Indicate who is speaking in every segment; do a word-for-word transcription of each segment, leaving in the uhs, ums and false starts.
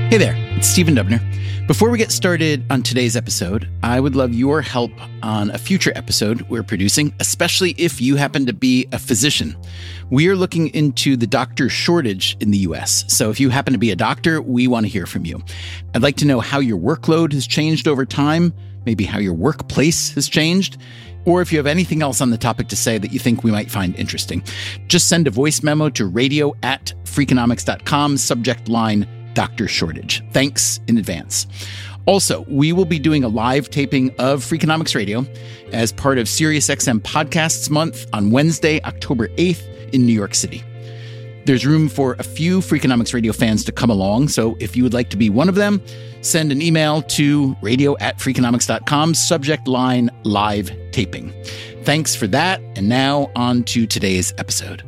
Speaker 1: Hey there, it's Stephen Dubner. Before we get started on today's episode, I would love your help on a future episode we're producing, especially if you happen to be a physician. We are looking into the doctor shortage in the U S. So if you happen to be a doctor, we want to hear from you. I'd like to know how your workload has changed over time, maybe how your workplace has changed, or if you have anything else on the topic to say that you think we might find interesting. Just send a voice memo to radio at freakonomics dot com, subject line doctor shortage. Thanks in advance. Also, we will be doing a live taping of Freakonomics Radio as part of SiriusXM Podcasts Month on Wednesday, October eighth in New York City. There's room for a few Freakonomics Radio fans to come along, so if you would like to be one of them, send an email to radio at freakonomics dot com, subject line live taping. Thanks for that, and now on to today's episode.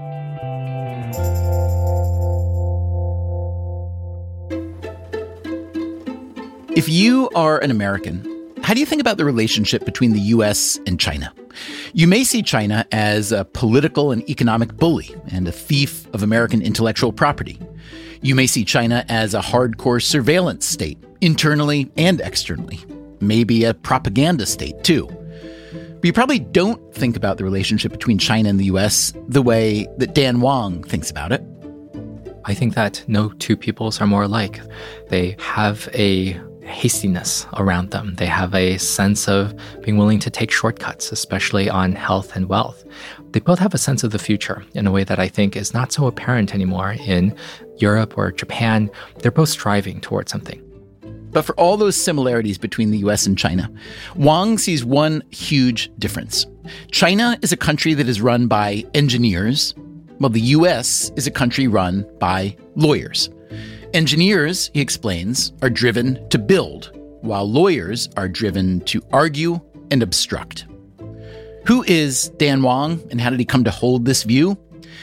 Speaker 1: If you are an American, how do you think about the relationship between the U S and China? You may see China as a political and economic bully and a thief of American intellectual property. You may see China as a hardcore surveillance state, internally and externally. Maybe a propaganda state, too. But you probably don't think about the relationship between China and the U S the way that Dan Wang thinks about it.
Speaker 2: I think that no two peoples are more alike. They have a hastiness around them. They have a sense of being willing to take shortcuts, especially on health and wealth. They both have a sense of the future in a way that I think is not so apparent anymore in Europe or Japan. They're both striving towards something.
Speaker 1: But for all those similarities between the U S and China, Wang sees one huge difference. China is a country that is run by engineers, while the U S is a country run by lawyers. Engineers, he explains, are driven to build, while lawyers are driven to argue and obstruct. Who is Dan Wang, and how did he come to hold this view?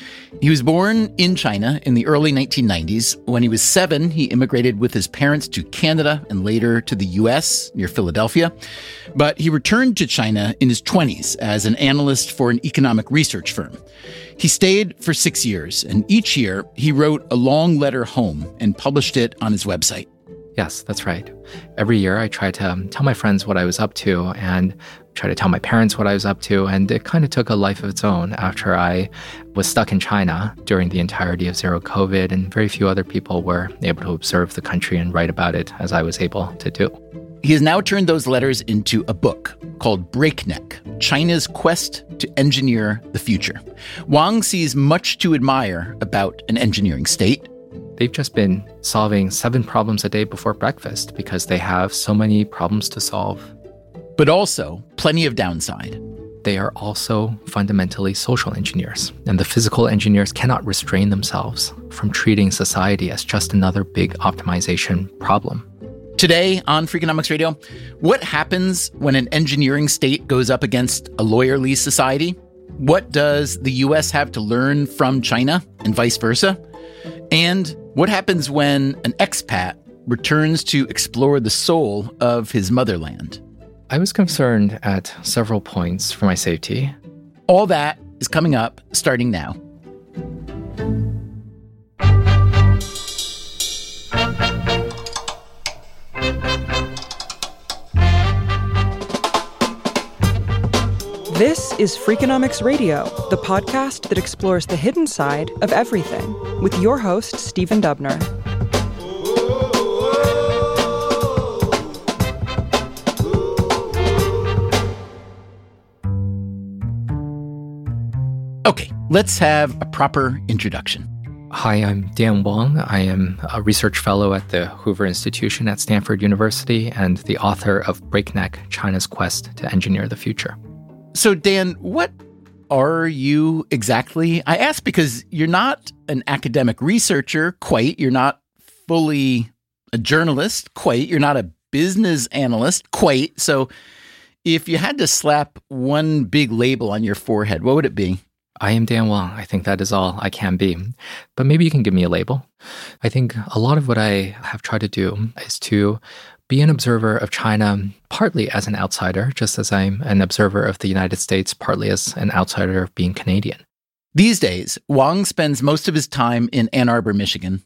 Speaker 1: He was born in China in the early nineteen nineties. When he was seven, he immigrated with his parents to Canada and later to the U S near Philadelphia. But he returned to China in his twenties as an analyst for an economic research firm. He stayed for six years, and each year he wrote a long letter home and published it on his website.
Speaker 2: Yes, that's right. Every year I try to um, tell my friends what I was up to and try to tell my parents what I was up to. And it kind of took a life of its own after I was stuck in China during the entirety of zero COVID, and very few other people were able to observe the country and write about it as I was able to do.
Speaker 1: He has now turned those letters into a book called Breakneck, China's Quest to Engineer the Future. Wang sees much to admire about an engineering state.
Speaker 2: They've just been solving seven problems a day before breakfast because they have so many problems to solve.
Speaker 1: But also plenty of downside.
Speaker 2: They are also fundamentally social engineers, and the physical engineers cannot restrain themselves from treating society as just another big optimization problem.
Speaker 1: Today on Freakonomics Radio, what happens when an engineering state goes up against a lawyerly society? What does the U S have to learn from China and vice versa? And what happens when an expat returns to explore the soul of his motherland?
Speaker 2: I was concerned at several points for my safety.
Speaker 1: All that is coming up starting now.
Speaker 3: This is Freakonomics Radio, the podcast that explores the hidden side of everything, with your host, Stephen Dubner.
Speaker 1: Okay, let's have a proper introduction.
Speaker 2: Hi, I'm Dan Wang. I am a research fellow at the Hoover Institution at Stanford University and the author of Breakneck, China's Quest to Engineer the Future.
Speaker 1: So, Dan, what are you exactly? I ask because you're not an academic researcher, quite. You're not fully a journalist, quite. You're not a business analyst, quite. So if you had to slap one big label on your forehead, what would it be?
Speaker 2: I am Dan Wang. I think that is all I can be. But maybe you can give me a label. I think a lot of what I have tried to do is to be an observer of China, partly as an outsider, just as I'm an observer of the United States, partly as an outsider of being Canadian.
Speaker 1: These days, Wang spends most of his time in Ann Arbor, Michigan.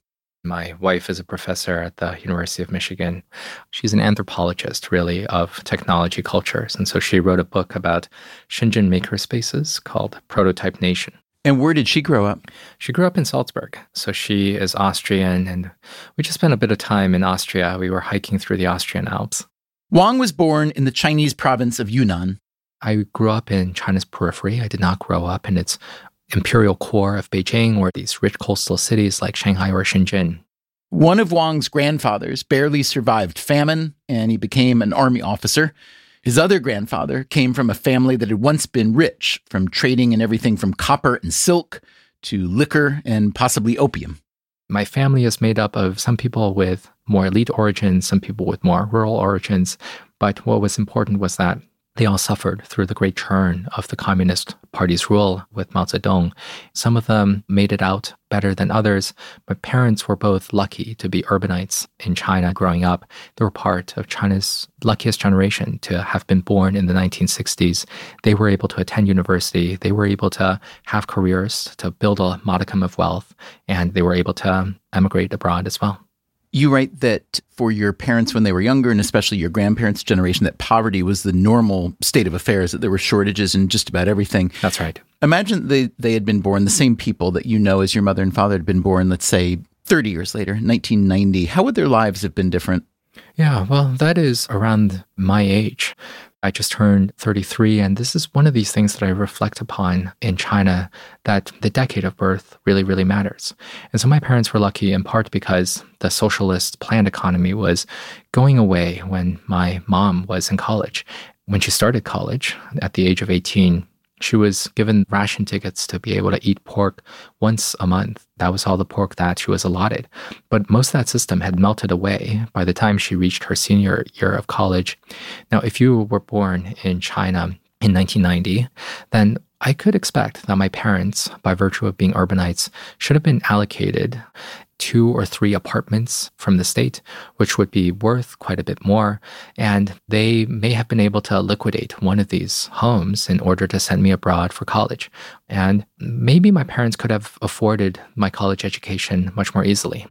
Speaker 2: My wife is a professor at the University of Michigan. She's an anthropologist, really, of technology cultures. And so she wrote a book about Shenzhen makerspaces called Prototype Nation.
Speaker 1: And where did she grow up?
Speaker 2: She grew up in Salzburg. So she is Austrian, and we just spent a bit of time in Austria. We were hiking through the Austrian Alps.
Speaker 1: Wang was born in the Chinese province of Yunnan.
Speaker 2: I grew up in China's periphery. I did not grow up in its imperial core of Beijing or these rich coastal cities like Shanghai or Shenzhen.
Speaker 1: One of Wang's grandfathers barely survived famine, and he became an army officer. His other grandfather came from a family that had once been rich, from trading in everything from copper and silk to liquor and possibly opium.
Speaker 2: My family is made up of some people with more elite origins, some people with more rural origins. But what was important was that they all suffered through the great churn of the Communist Party's rule with Mao Zedong. Some of them made it out better than others. My parents were both lucky to be urbanites in China growing up. They were part of China's luckiest generation to have been born in the nineteen sixties. They were able to attend university. They were able to have careers, to build a modicum of wealth, and they were able to emigrate abroad as well.
Speaker 1: You write that for your parents when they were younger, and especially your grandparents' generation, that poverty was the normal state of affairs, that there were shortages in just about everything.
Speaker 2: That's right.
Speaker 1: Imagine they, they had been born, the same people that you know as your mother and father had been born, let's say, thirty years later, nineteen ninety. How would their lives have been different?
Speaker 2: Yeah, well, that is around my age. I just turned thirty-three, and this is one of these things that I reflect upon in China, that the decade of birth really, really matters. And so my parents were lucky in part because the socialist planned economy was going away when my mom was in college. When she started college at the age of eighteen, she was given ration tickets to be able to eat pork once a month. That was all the pork that she was allotted. But most of that system had melted away by the time she reached her senior year of college. Now, if you were born in China in nineteen ninety, then I could expect that my parents, by virtue of being urbanites, should have been allocated two or three apartments from the state, which would be worth quite a bit more. And they may have been able to liquidate one of these homes in order to send me abroad for college. And maybe my parents could have afforded my college education much more easily.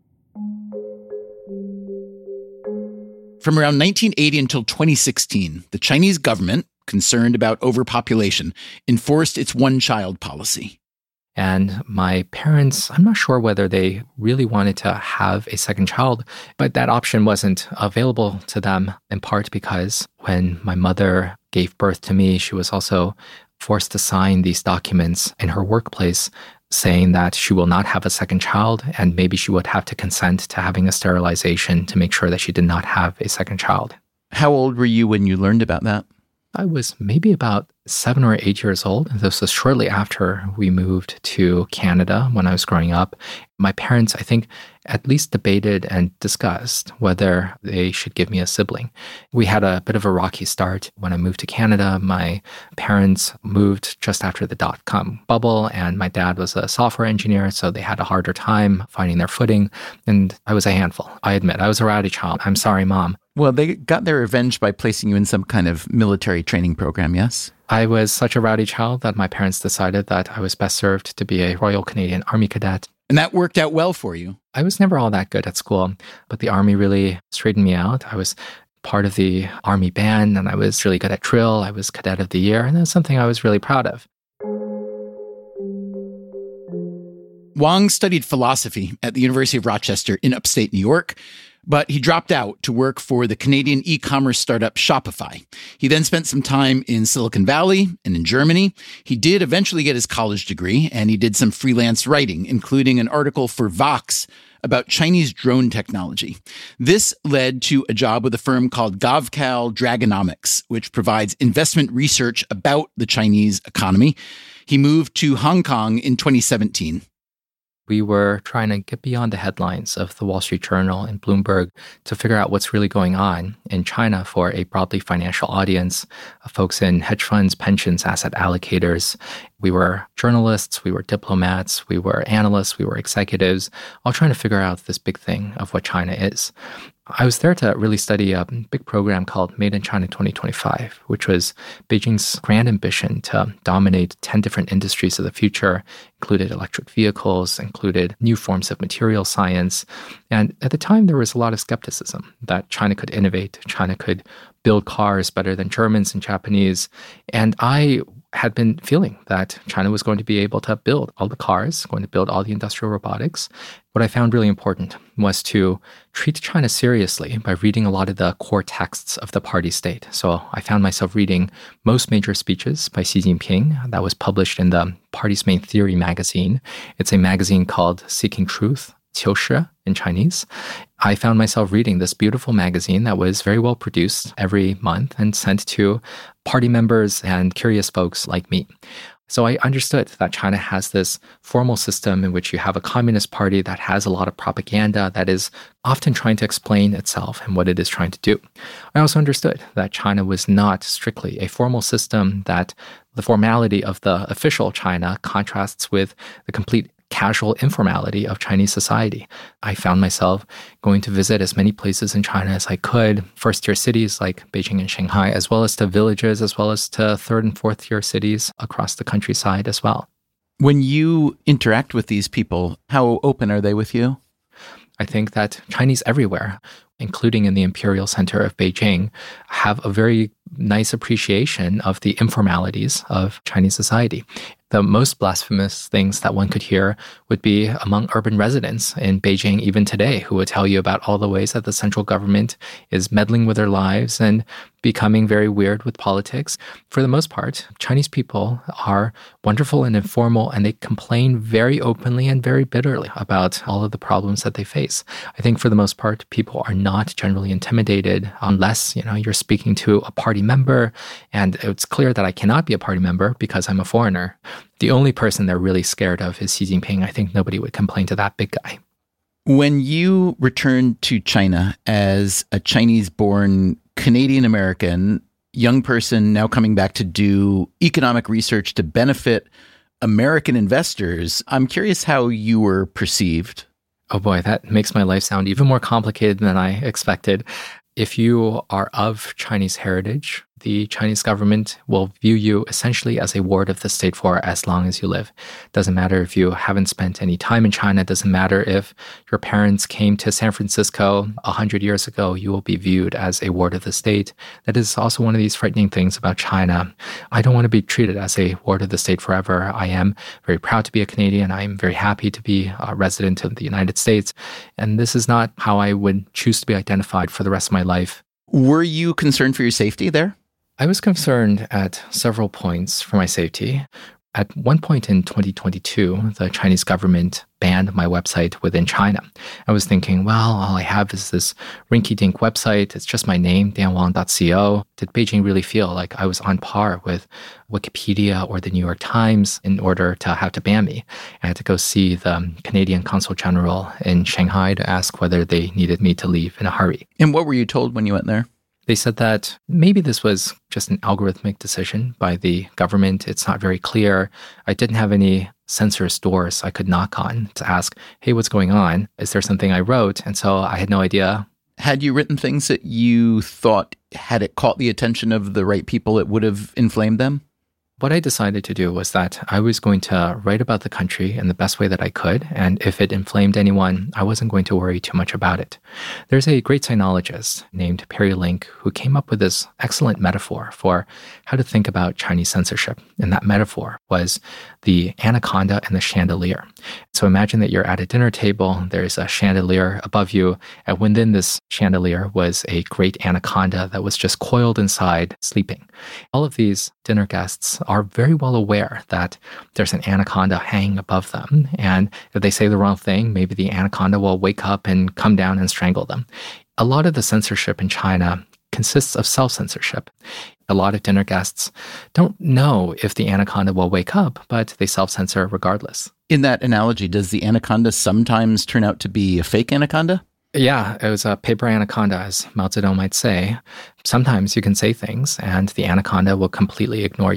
Speaker 1: From around nineteen eighty until twenty sixteen, the Chinese government, concerned about overpopulation, enforced its one-child policy.
Speaker 2: And my parents, I'm not sure whether they really wanted to have a second child, but that option wasn't available to them, in part because when my mother gave birth to me, she was also forced to sign these documents in her workplace saying that she will not have a second child, and maybe she would have to consent to having a sterilization to make sure that she did not have a second child.
Speaker 1: How old were you when you learned about that?
Speaker 2: I was maybe about seven or eight years old. This was shortly after we moved to Canada when I was growing up. My parents, I think, at least debated and discussed whether they should give me a sibling. We had a bit of a rocky start. When I moved to Canada, my parents moved just after the dot-com bubble, and my dad was a software engineer, so they had a harder time finding their footing. And I was a handful. I admit, I was a rowdy child. I'm sorry, Mom.
Speaker 1: Well, they got their revenge by placing you in some kind of military training program, yes?
Speaker 2: I was such a rowdy child that my parents decided that I was best served to be a Royal Canadian Army cadet.
Speaker 1: And that worked out well for you.
Speaker 2: I was never all that good at school, but the Army really straightened me out. I was part of the Army band, and I was really good at drill. I was Cadet of the Year, and that's something I was really proud of.
Speaker 1: Wang studied philosophy at the University of Rochester in upstate New York, but he dropped out to work for the Canadian e-commerce startup Shopify. He then spent some time in Silicon Valley and in Germany. He did eventually get his college degree, and he did some freelance writing, including an article for Vox about Chinese drone technology. This led to a job with a firm called Gavcal Dragonomics, which provides investment research about the Chinese economy. He moved to Hong Kong in twenty seventeen.
Speaker 2: We were trying to get beyond the headlines of the Wall Street Journal and Bloomberg to figure out what's really going on in China for a broadly financial audience, folks in hedge funds, pensions, asset allocators. We were journalists, we were diplomats, we were analysts, we were executives, all trying to figure out this big thing of what China is. I was there to really study a big program called Made in China twenty twenty-five, which was Beijing's grand ambition to dominate ten different industries of the future, included electric vehicles, included new forms of material science. And at the time, there was a lot of skepticism that China could innovate, China could build cars better than Germans and Japanese. And I had been feeling that China was going to be able to build all the cars, going to build all the industrial robotics. What I found really important was to treat China seriously by reading a lot of the core texts of the party state. So I found myself reading most major speeches by Xi Jinping that was published in the party's main theory magazine. It's a magazine called Seeking Truth, 求是 in Chinese. I found myself reading this beautiful magazine that was very well produced every month and sent to party members and curious folks like me. So I understood that China has this formal system in which you have a communist party that has a lot of propaganda that is often trying to explain itself and what it is trying to do. I also understood that China was not strictly a formal system, that the formality of the official China contrasts with the complete casual informality of Chinese society. I found myself going to visit as many places in China as I could, first-tier cities like Beijing and Shanghai, as well as to villages, as well as to third and fourth-tier cities across the countryside as well.
Speaker 1: When you interact with these people, how open are they with you?
Speaker 2: I think that Chinese everywhere, including in the imperial center of Beijing, have a very nice appreciation of the informalities of Chinese society. The most blasphemous things that one could hear would be among urban residents in Beijing even today, who would tell you about all the ways that the central government is meddling with their lives and becoming very weird with politics. For the most part, Chinese people are wonderful and informal, and they complain very openly and very bitterly about all of the problems that they face. I think for the most part, people are not generally intimidated unless, you know, you're speaking to a party member, and it's clear that I cannot be a party member because I'm a foreigner. The only person they're really scared of is Xi Jinping. I think nobody would complain to that big guy.
Speaker 1: When you returned to China as a Chinese-born Canadian-American young person now coming back to do economic research to benefit American investors, I'm curious how you were perceived.
Speaker 2: Oh boy, that makes my life sound even more complicated than I expected. If you are of Chinese heritage, the Chinese government will view you essentially as a ward of the state for as long as you live. Doesn't matter if you haven't spent any time in China. Doesn't matter if your parents came to San Francisco a hundred years ago. You will be viewed as a ward of the state. That is also one of these frightening things about China. I don't want to be treated as a ward of the state forever. I am very proud to be a Canadian. I am very happy to be a resident of the United States. And this is not how I would choose to be identified for the rest of my life.
Speaker 1: Were you concerned for your safety there?
Speaker 2: I was concerned at several points for my safety. At one point in twenty twenty-two, the Chinese government banned my website within China. I was thinking, well, all I have is this rinky-dink website. It's just my name, dianwang dot co. Did Beijing really feel like I was on par with Wikipedia or the New York Times in order to have to ban me? I had to go see the Canadian Consul General in Shanghai to ask whether they needed me to leave in a hurry.
Speaker 1: And what were you told when you went there?
Speaker 2: They said that maybe this was just an algorithmic decision by the government. It's not very clear. I didn't have any censor's doors I could knock on to ask, hey, what's going on? Is there something I wrote? And so I had no idea.
Speaker 1: Had you written things that you thought, had it caught the attention of the right people, it would have inflamed them?
Speaker 2: What I decided to do was that I was going to write about the country in the best way that I could, and if it inflamed anyone, I wasn't going to worry too much about it. There's a great sinologist named Perry Link who came up with this excellent metaphor for how to think about Chinese censorship, and that metaphor was the anaconda and the chandelier. So imagine that you're at a dinner table, there's a chandelier above you, and within this chandelier was a great anaconda that was just coiled inside, sleeping. All of these dinner guests are very well aware that there's an anaconda hanging above them, and if they say the wrong thing, maybe the anaconda will wake up and come down and strangle them. A lot of the censorship in China consists of self-censorship. A lot of dinner guests don't know if the anaconda will wake up, but they self-censor regardless.
Speaker 1: In that analogy, does the anaconda sometimes turn out to be a fake anaconda?
Speaker 2: Yeah, it was a paper anaconda, as Mao Zedong might say. Sometimes you can say things and the anaconda will completely ignore you.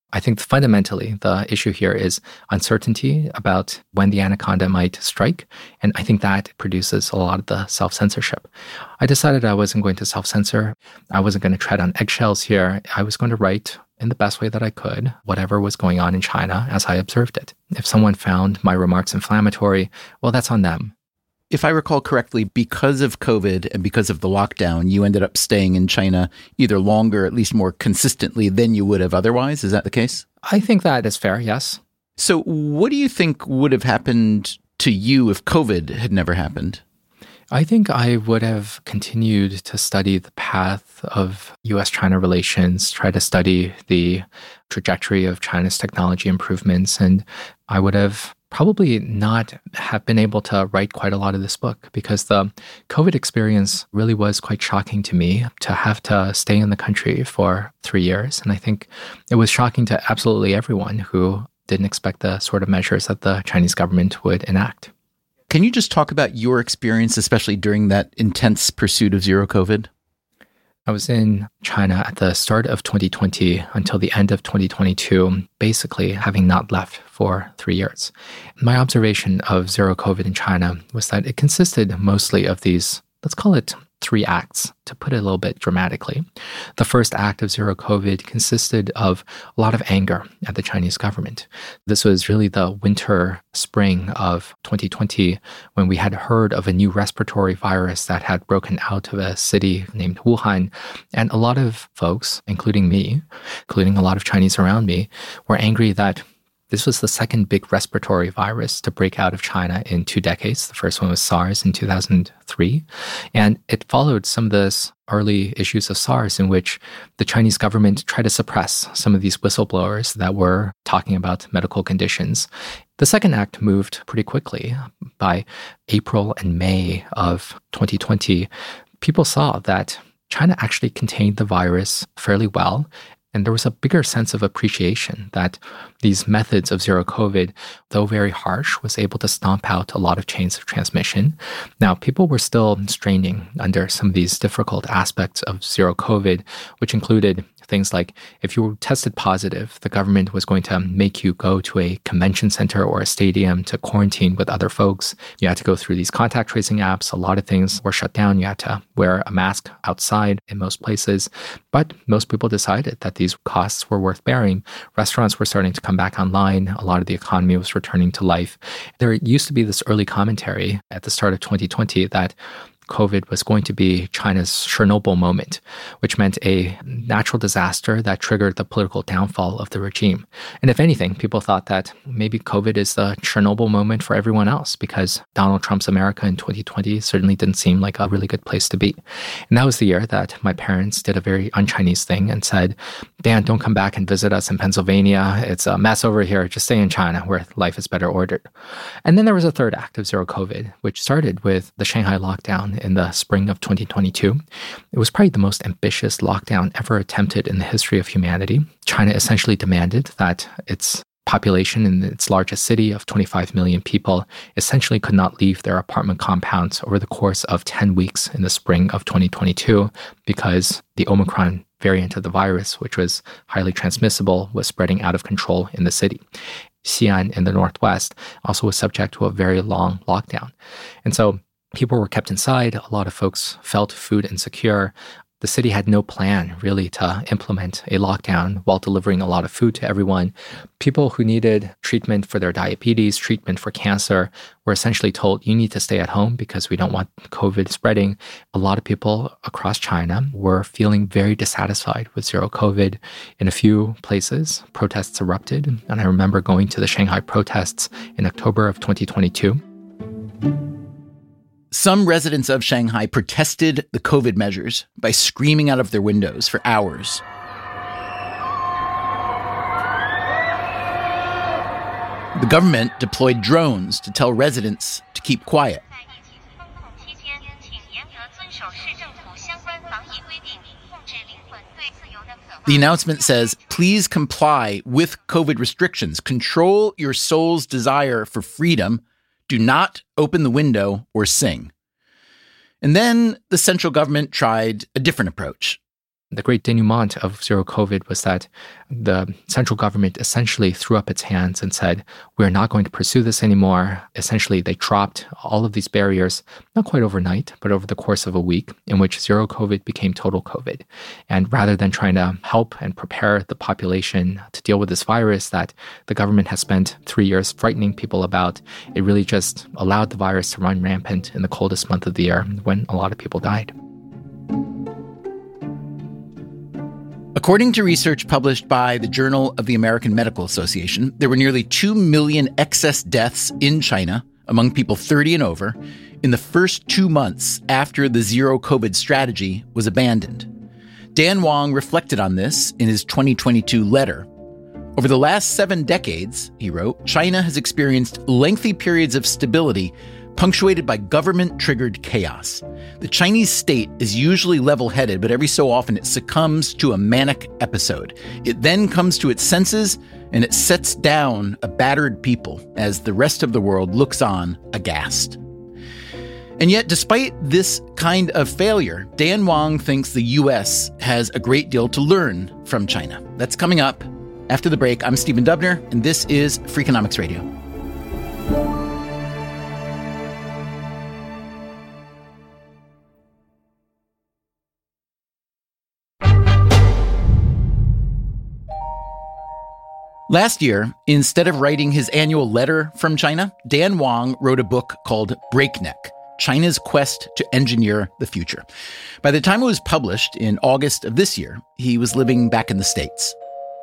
Speaker 2: I think fundamentally the issue here is uncertainty about when the anaconda might strike. And I think that produces a lot of the self-censorship. I decided I wasn't going to self-censor. I wasn't going to tread on eggshells here. I was going to write in the best way that I could whatever was going on in China as I observed it. If someone found my remarks inflammatory, well, that's on them.
Speaker 1: If I recall correctly, because of COVID and because of the lockdown, you ended up staying in China either longer, at least more consistently than you would have otherwise. Is that the case?
Speaker 2: I think that is fair, yes.
Speaker 1: So what do you think would have happened to you if COVID had never happened?
Speaker 2: I think I would have continued to study the path of U S China relations, try to study the trajectory of China's technology improvements, and I would have probably not have been able to write quite a lot of this book because the COVID experience really was quite shocking to me to have to stay in the country for three years. And I think it was shocking to absolutely everyone who didn't expect the sort of measures that the Chinese government would enact.
Speaker 1: Can you just talk about your experience, especially during that intense pursuit of zero COVID?
Speaker 2: I was in China at the start of twenty twenty until the end of twenty twenty-two, basically having not left for three years. My observation of zero COVID in China was that it consisted mostly of these, let's call it three acts, to put it a little bit dramatically. The first act of zero COVID consisted of a lot of anger at the Chinese government. This was really the winter, spring of twenty twenty when we had heard of a new respiratory virus that had broken out of a city named Wuhan. And a lot of folks, including me, including a lot of Chinese around me, were angry that this was the second big respiratory virus to break out of China in two decades. The first one was SARS in two thousand three. And it followed some of the early issues of SARS in which the Chinese government tried to suppress some of these whistleblowers that were talking about medical conditions. The second act moved pretty quickly. By April and May of twenty twenty, people saw that China actually contained the virus fairly well. And there was a bigger sense of appreciation that these methods of zero COVID, though very harsh, was able to stomp out a lot of chains of transmission. Now, people were still straining under some of these difficult aspects of zero COVID, which included things like if you were tested positive, the government was going to make you go to a convention center or a stadium to quarantine with other folks. You had to go through these contact tracing apps. A lot of things were shut down. You had to wear a mask outside in most places. But most people decided that these costs were worth bearing. Restaurants were starting to come back online. A lot of the economy was returning to life. There used to be this early commentary at the start of twenty twenty that COVID was going to be China's Chernobyl moment, which meant a natural disaster that triggered the political downfall of the regime. And if anything, people thought that maybe COVID is the Chernobyl moment for everyone else because Donald Trump's America in twenty twenty certainly didn't seem like a really good place to be. And that was the year that my parents did a very un-Chinese thing and said, Dan, don't come back and visit us in Pennsylvania. It's a mess over here. Just stay in China where life is better ordered. And then there was a third act of zero COVID, which started with the Shanghai lockdown in the spring of twenty twenty-two. It was probably the most ambitious lockdown ever attempted in the history of humanity. China essentially demanded that its population in its largest city of twenty-five million people essentially could not leave their apartment compounds over the course of ten weeks in the spring of twenty twenty-two because the Omicron variant of the virus, which was highly transmissible, was spreading out of control in the city. Xi'an in the northwest also was subject to a very long lockdown. And so people were kept inside. A lot of folks felt food insecure. The city had no plan really to implement a lockdown while delivering a lot of food to everyone. People who needed treatment for their diabetes, treatment for cancer, were essentially told, you need to stay at home because we don't want COVID spreading. A lot of people across China were feeling very dissatisfied with zero COVID. In a few places, protests erupted. And I remember going to the Shanghai protests in October of twenty twenty-two.
Speaker 1: Some residents of Shanghai protested the COVID measures by screaming out of their windows for hours. The government deployed drones to tell residents to keep quiet. The announcement says, please comply with COVID restrictions. Control your soul's desire for freedom. Do not open the window or sing. And then the central government tried a different approach.
Speaker 2: The great denouement of zero COVID was that the central government essentially threw up its hands and said, we're not going to pursue this anymore. Essentially, they dropped all of these barriers, not quite overnight, but over the course of a week, in which zero COVID became total COVID. And rather than trying to help and prepare the population to deal with this virus that the government has spent three years frightening people about, it really just allowed the virus to run rampant in the coldest month of the year when a lot of people died.
Speaker 1: According to research published by the Journal of the American Medical Association, there were nearly two million excess deaths in China among people thirty and over in the first two months after the zero COVID strategy was abandoned. Dan Wang reflected on this in his twenty twenty-two letter. Over the last seven decades, he wrote, China has experienced lengthy periods of stability punctuated by government-triggered chaos. The Chinese state is usually level-headed, but every so often it succumbs to a manic episode. It then comes to its senses, and it sets down a battered people as the rest of the world looks on aghast. And yet, despite this kind of failure, Dan Wang thinks the U S has a great deal to learn from China. That's coming up after the break. I'm Stephen Dubner, and this is Freakonomics Radio. Last year, instead of writing his annual letter from China, Dan Wang wrote a book called Breakneck: China's Quest to Engineer the Future. By the time it was published in August of this year, he was living back in the States.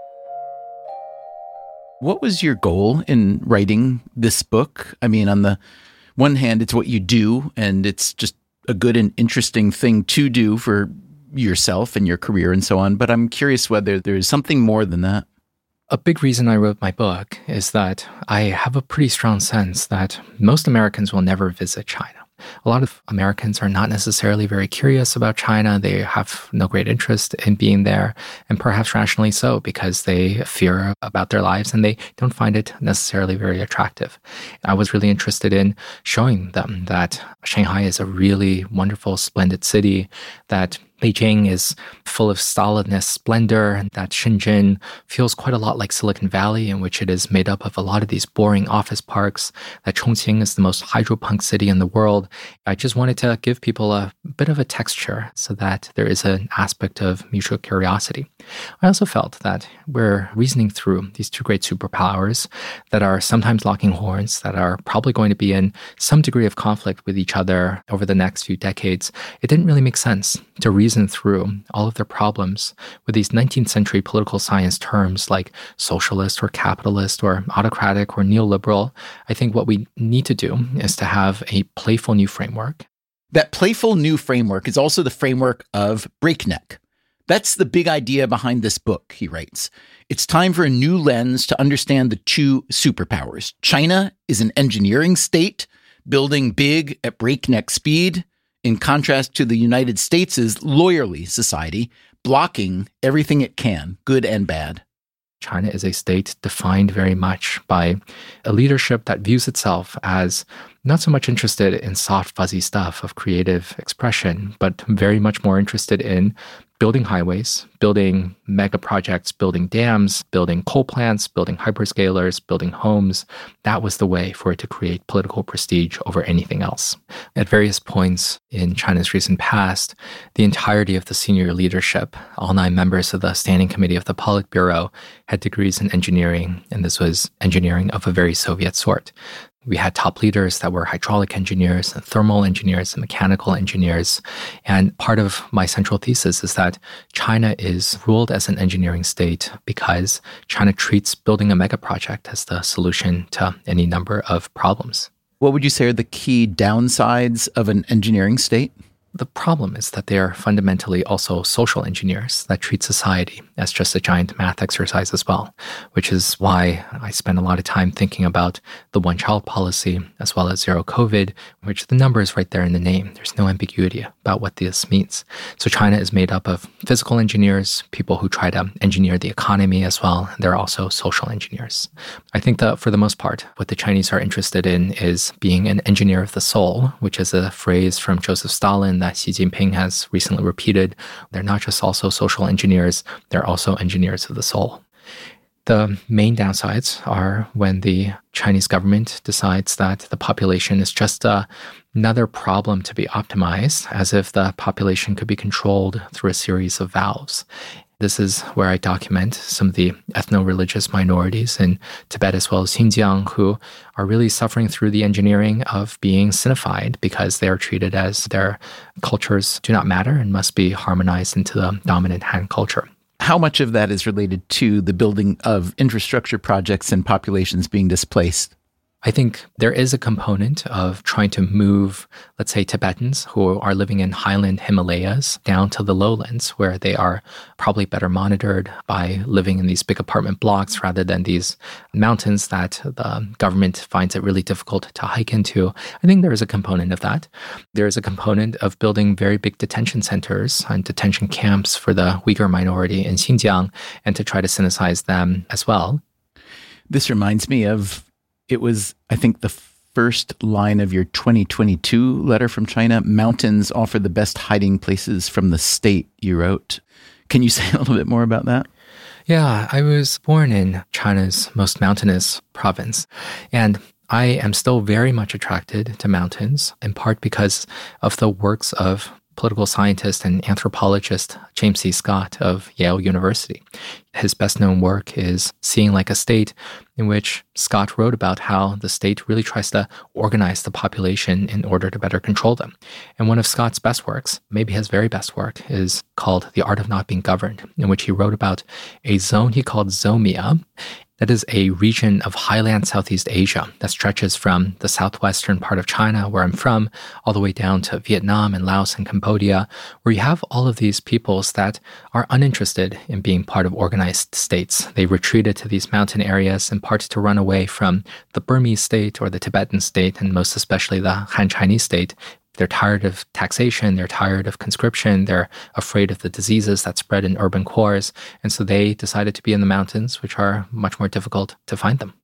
Speaker 1: What was your goal in writing this book? I mean, on the one hand, it's what you do, and it's just a good and interesting thing to do for yourself and your career and so on. But I'm curious whether there's something more than that.
Speaker 2: A big reason I wrote my book is that I have a pretty strong sense that most Americans will never visit China. A lot of Americans are not necessarily very curious about China. They have no great interest in being there, and perhaps rationally so, because they fear about their lives and they don't find it necessarily very attractive. I was really interested in showing them that Shanghai is a really wonderful, splendid city, that Beijing is full of solidness, splendor, and that Shenzhen feels quite a lot like Silicon Valley, in which it is made up of a lot of these boring office parks, that Chongqing is the most hydropunk city in the world. I just wanted to give people a bit of a texture so that there is an aspect of mutual curiosity. I also felt that we're reasoning through these two great superpowers that are sometimes locking horns, that are probably going to be in some degree of conflict with each other over the next few decades. It didn't really make sense to reason through all of their problems with these nineteenth century political science terms like socialist or capitalist or autocratic or neoliberal. I think what we need to do is to have a playful new framework.
Speaker 1: That playful new framework is also the framework of Breakneck. That's the big idea behind this book, he writes. It's time for a new lens to understand the two superpowers. China is an engineering state, building big at breakneck speed, in contrast to the United States' lawyerly society, blocking everything it can, good and bad.
Speaker 2: China is a state defined very much by a leadership that views itself as not so much interested in soft, fuzzy stuff of creative expression, but very much more interested in building highways, building mega projects, building dams, building coal plants, building hyperscalers, building homes. That was the way for it to create political prestige over anything else. At various points in China's recent past, the entirety of the senior leadership, all nine members of the Standing Committee of the Politburo, had degrees in engineering, and this was engineering of a very Soviet sort. We had top leaders that were hydraulic engineers and thermal engineers and mechanical engineers. And part of my central thesis is that China is ruled as an engineering state because China treats building a mega project as the solution to any number of problems.
Speaker 1: What would you say are the key downsides of an engineering state?
Speaker 2: The problem is that they are fundamentally also social engineers that treat society as just a giant math exercise as well, which is why I spend a lot of time thinking about the one-child policy as well as zero COVID, which the number is right there in the name. There's no ambiguity about what this means. So China is made up of physical engineers, people who try to engineer the economy as well. They're also social engineers. I think that for the most part, what the Chinese are interested in is being an engineer of the soul, which is a phrase from Joseph Stalin that that Xi Jinping has recently repeated. They're not just also social engineers, they're also engineers of the soul. The main downsides are when the Chinese government decides that the population is just uh, another problem to be optimized, as if the population could be controlled through a series of valves. This is where I document some of the ethno-religious minorities in Tibet as well as Xinjiang who are really suffering through the engineering of being Sinified because they are treated as their cultures do not matter and must be harmonized into the dominant Han culture.
Speaker 1: How much of that is related to the building of infrastructure projects and populations being displaced?
Speaker 2: I think there is a component of trying to move, let's say, Tibetans who are living in highland Himalayas down to the lowlands where they are probably better monitored by living in these big apartment blocks rather than these mountains that the government finds it really difficult to hike into. I think there is a component of that. There is a component of building very big detention centers and detention camps for the Uyghur minority in Xinjiang and to try to synthesize them as well.
Speaker 1: This reminds me of It was, I think, the first line of your twenty twenty-two letter from China. Mountains offer the best hiding places from the state, you wrote. Can you say a little bit more about that?
Speaker 2: Yeah, I was born in China's most mountainous province, and I am still very much attracted to mountains, in part because of the works of political scientist and anthropologist James C. Scott of Yale University. His best-known work is Seeing Like a State, in which Scott wrote about how the state really tries to organize the population in order to better control them. And one of Scott's best works, maybe his very best work, is called The Art of Not Being Governed, in which he wrote about a zone he called Zomia. That is a region of highland Southeast Asia that stretches from the southwestern part of China, where I'm from, all the way down to Vietnam and Laos and Cambodia, where you have all of these peoples that are uninterested in being part of organized states. They retreated to these mountain areas in part to run away from the Burmese state or the Tibetan state, and most especially the Han Chinese state. They're tired of taxation, they're tired of conscription, they're afraid of the diseases that spread in urban cores, and so they decided to be in the mountains, which are much more difficult to find them.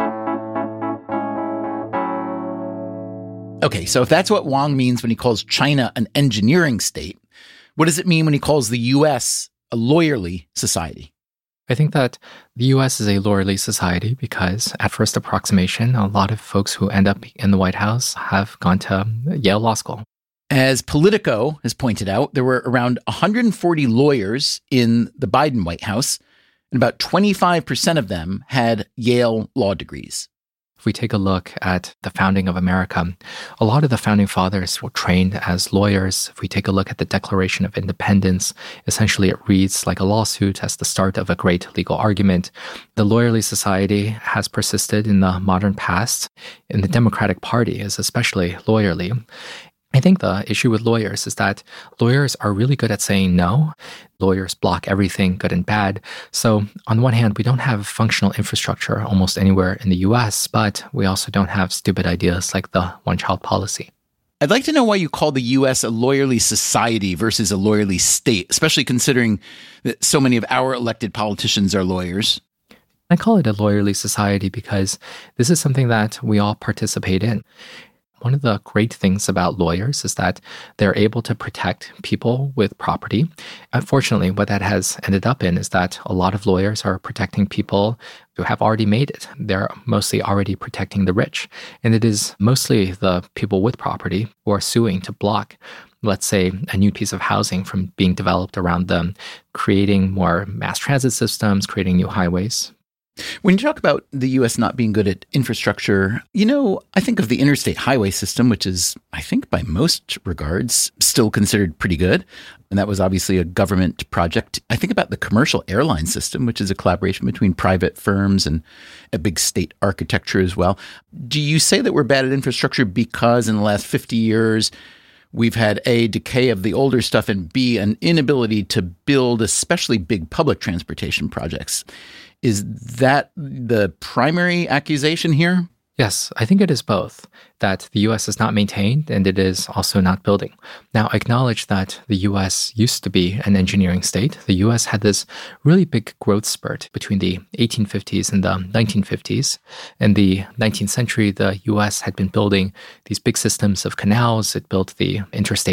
Speaker 1: Okay, so if that's what Wang means when he calls China an engineering state, what does it mean when he calls the U S a lawyerly society?
Speaker 2: I think that the U S is a lawyerly society because, at first approximation, a lot of folks who end up in the White House have gone to Yale Law School.
Speaker 1: As Politico has pointed out, there were around one hundred forty lawyers in the Biden White House, and about twenty-five percent of them had Yale law degrees.
Speaker 2: If we take a look at the founding of America, a lot of the founding fathers were trained as lawyers. If we take a look at the Declaration of Independence, essentially it reads like a lawsuit as the start of a great legal argument. The lawyerly society has persisted in the modern past, and the Democratic Party is especially lawyerly. I think the issue with lawyers is that lawyers are really good at saying no. Lawyers block everything, good and bad. So on one hand, we don't have functional infrastructure almost anywhere in the U S, but we also don't have stupid ideas like the one-child policy.
Speaker 1: I'd like to know why you call the U S a lawyerly society versus a lawyerly state, especially considering that so many of our elected politicians are lawyers.
Speaker 2: I call it a lawyerly society because this is something that we all participate in. One of the great things about lawyers is that they're able to protect people with property. Unfortunately, what that has ended up in is that a lot of lawyers are protecting people who have already made it. They're mostly already protecting the rich. And it is mostly the people with property who are suing to block, let's say, a new piece of housing from being developed around them, creating more mass transit systems, creating new highways.
Speaker 1: When you talk about the U S not being good at infrastructure, you know, I think of the interstate highway system, which is, I think by most regards, still considered pretty good. And that was obviously a government project. I think about the commercial airline system, which is a collaboration between private firms and a big state architecture as well. Do you say that we're bad at infrastructure because in the last fifty years, we've had A, decay of the older stuff, and B, an inability to build especially big public transportation projects? Is that the primary accusation here?
Speaker 2: Yes, I think it is both, that the U S is not maintained and it is also not building. Now, I acknowledge that the U S used to be an engineering state. The U S had this really big growth spurt between the eighteen fifties and the nineteen fifties. In the nineteenth century, the U S had been building these big systems of canals. It built the interstate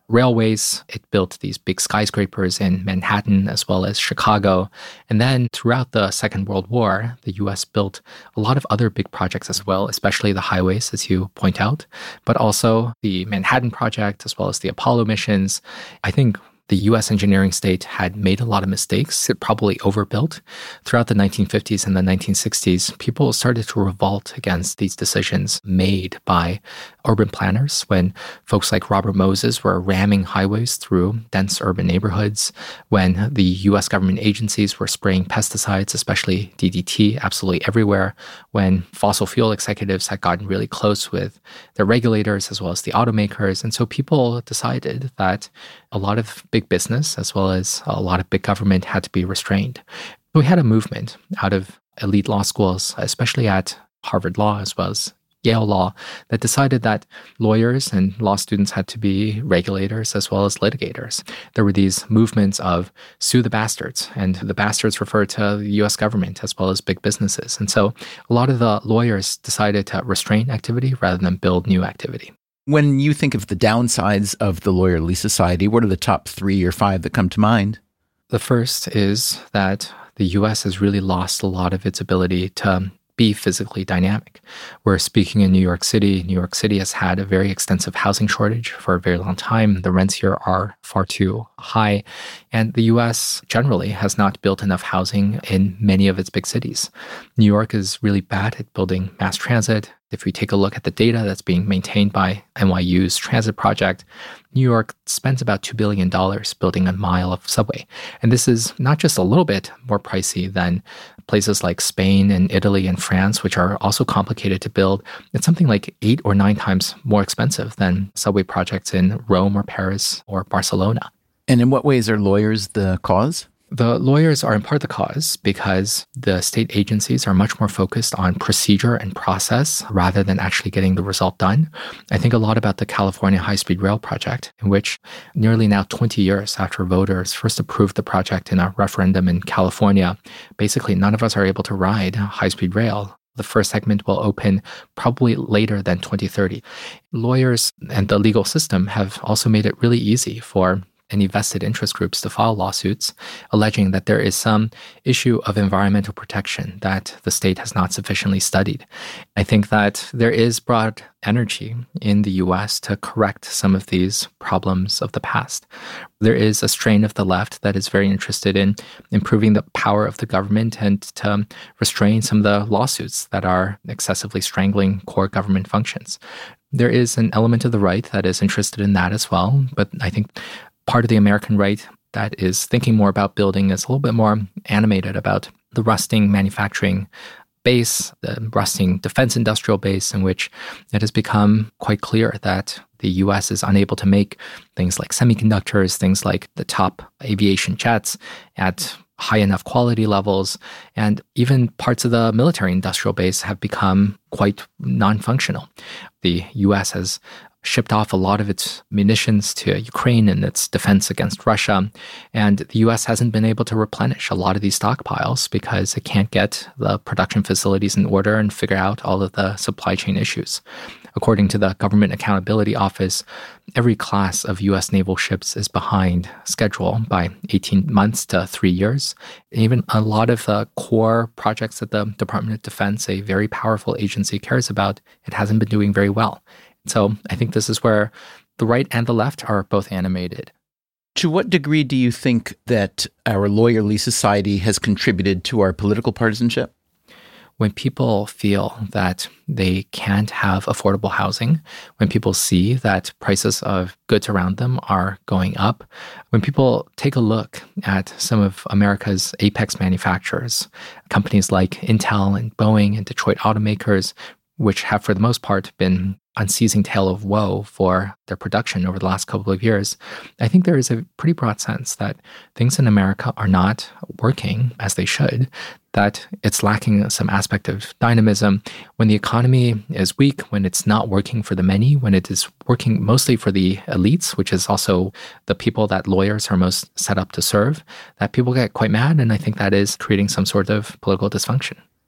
Speaker 2: railways. It built these big skyscrapers in Manhattan as well as Chicago. And then throughout the Second World War, the U S built a lot of other big projects as well, especially the highways, as you point out, but also the Manhattan Project as well as the Apollo missions. I think the U S engineering state had made a lot of mistakes. It probably overbuilt. Throughout the nineteen fifties and the nineteen sixties, people started to revolt against these decisions made by urban planners when folks like Robert Moses were ramming highways through dense urban neighborhoods, when the U S government agencies were spraying pesticides, especially D D T, absolutely everywhere, when fossil fuel executives had gotten really close with the regulators as well as the automakers. And so people decided that a lot of big business as well as a lot of big government had to be restrained. We had a movement out of elite law schools, especially at Harvard Law as well as Yale Law, that decided that lawyers and law students had to be regulators as well as litigators. There were these movements of sue the bastards, and the bastards referred to the U S government as well as big businesses. And so a lot of the lawyers decided to restrain activity rather than build new activity.
Speaker 1: When you think of the downsides of the Lawyerly Society, what are the top three or five that come to mind?
Speaker 2: The first is that the U S has really lost a lot of its ability to be physically dynamic. We're speaking in New York City. New York City has had a very extensive housing shortage for a very long time. The rents here are far too high. And the U S generally has not built enough housing in many of its big cities. New York is really bad at building mass transit. If we take a look at the data that's being maintained by N Y U's transit project, New York spends about two billion dollars building a mile of subway. And this is not just a little bit more pricey than places like Spain and Italy and France, which are also complicated to build. It's something like eight or nine times more expensive than subway projects in Rome or Paris or Barcelona.
Speaker 1: And in what ways are lawyers the cause?
Speaker 2: The lawyers are in part the cause because the state agencies are much more focused on procedure and process rather than actually getting the result done. I think a lot about the California high-speed rail project, in which nearly now twenty years after voters first approved the project in a referendum in California, basically none of us are able to ride high-speed rail. The first segment will open probably later than twenty thirty. Lawyers and the legal system have also made it really easy for any vested interest groups to file lawsuits alleging that there is some issue of environmental protection that the state has not sufficiently studied. I think that there is broad energy in the U S to correct some of these problems of the past. There is a strain of the left that is very interested in improving the power of the government and to restrain some of the lawsuits that are excessively strangling core government functions. There is an element of the right that is interested in that as well, but I think part of the American right that is thinking more about building is a little bit more animated about the rusting manufacturing base, the rusting defense industrial base, in which it has become quite clear that the U S is unable to make things like semiconductors, things like the top aviation jets at high enough quality levels, and even parts of the military industrial base have become quite non-functional. The U S has shipped off a lot of its munitions to Ukraine in its defense against Russia. And the U S hasn't been able to replenish a lot of these stockpiles because it can't get the production facilities in order and figure out all of the supply chain issues. According to the Government Accountability Office, every class of U S naval ships is behind schedule by eighteen months to three years. Even a lot of the core projects that the Department of Defense, a very powerful agency, cares about, it hasn't been doing very well. So I think this is where the right and the left are both animated.
Speaker 1: To what degree do you think that our lawyerly society has contributed to our political partisanship?
Speaker 2: When people feel that they can't have affordable housing, when people see that prices of goods around them are going up, when people take a look at some of America's apex manufacturers, companies like Intel and Boeing and Detroit automakers, which have for the most part been unceasing tale of woe for their production over the last couple of years, I think there is a pretty broad sense that things in America are not working as they should, that it's lacking some aspect of dynamism. When the economy is weak, when it's not working for the many, when it is working mostly for the elites, which is also the people that lawyers are most set up to serve, that people get quite mad, and I think that is creating some sort of political dysfunction.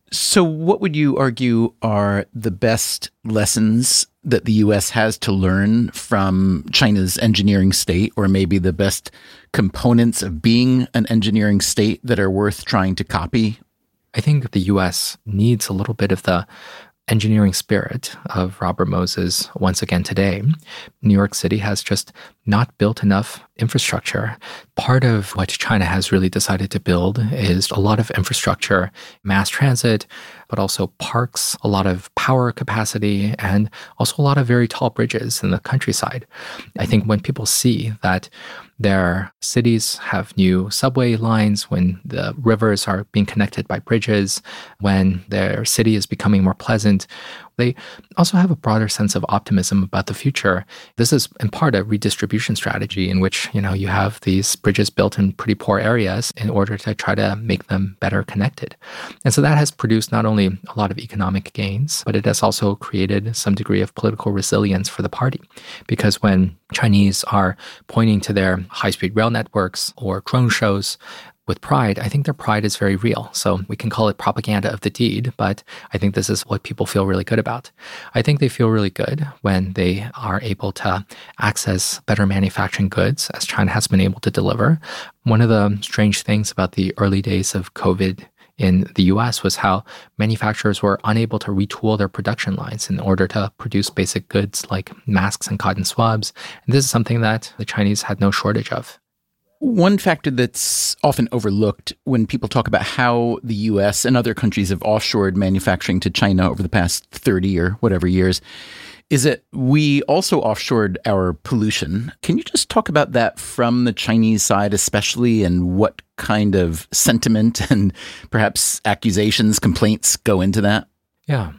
Speaker 1: So what would you argue are the best lessons that the U S has to learn from China's engineering state, or maybe the best components of being an engineering state that are worth trying to copy?
Speaker 2: I think the U S needs a little bit of the engineering spirit of Robert Moses once again today. New York City has just not built enough infrastructure. Part of what China has really decided to build is a lot of infrastructure, mass transit, but also parks, a lot of power capacity, and also a lot of very tall bridges in the countryside. I think when people see that their cities have new subway lines, when the rivers are being connected by bridges, when their city is becoming more pleasant, they also have a broader sense of optimism about the future. This is in part a redistribution strategy in which, you know, you have these bridges built in pretty poor areas in order to try to make them better connected. And so that has produced not only a lot of economic gains, but it has also created some degree of political resilience for the party. Because when Chinese are pointing to their high-speed rail networks or drone shows with pride, I think their pride is very real. So we can call it propaganda of the deed, but I think this is what people feel really good about. I think they feel really good when they are able to access better manufacturing goods, as China has been able to deliver. One of the strange things about the early days of COVID in the U S was how manufacturers were unable to retool their production lines in order to produce basic goods like masks and cotton swabs. And this is something that the Chinese had no shortage of.
Speaker 1: One factor that's often overlooked when people talk about how the U S and other countries have offshored manufacturing to China over the past thirty or whatever years is that we also offshored our pollution. Can you just talk about that from the Chinese side especially, and what kind of sentiment and perhaps accusations, complaints go into that?
Speaker 2: Yeah.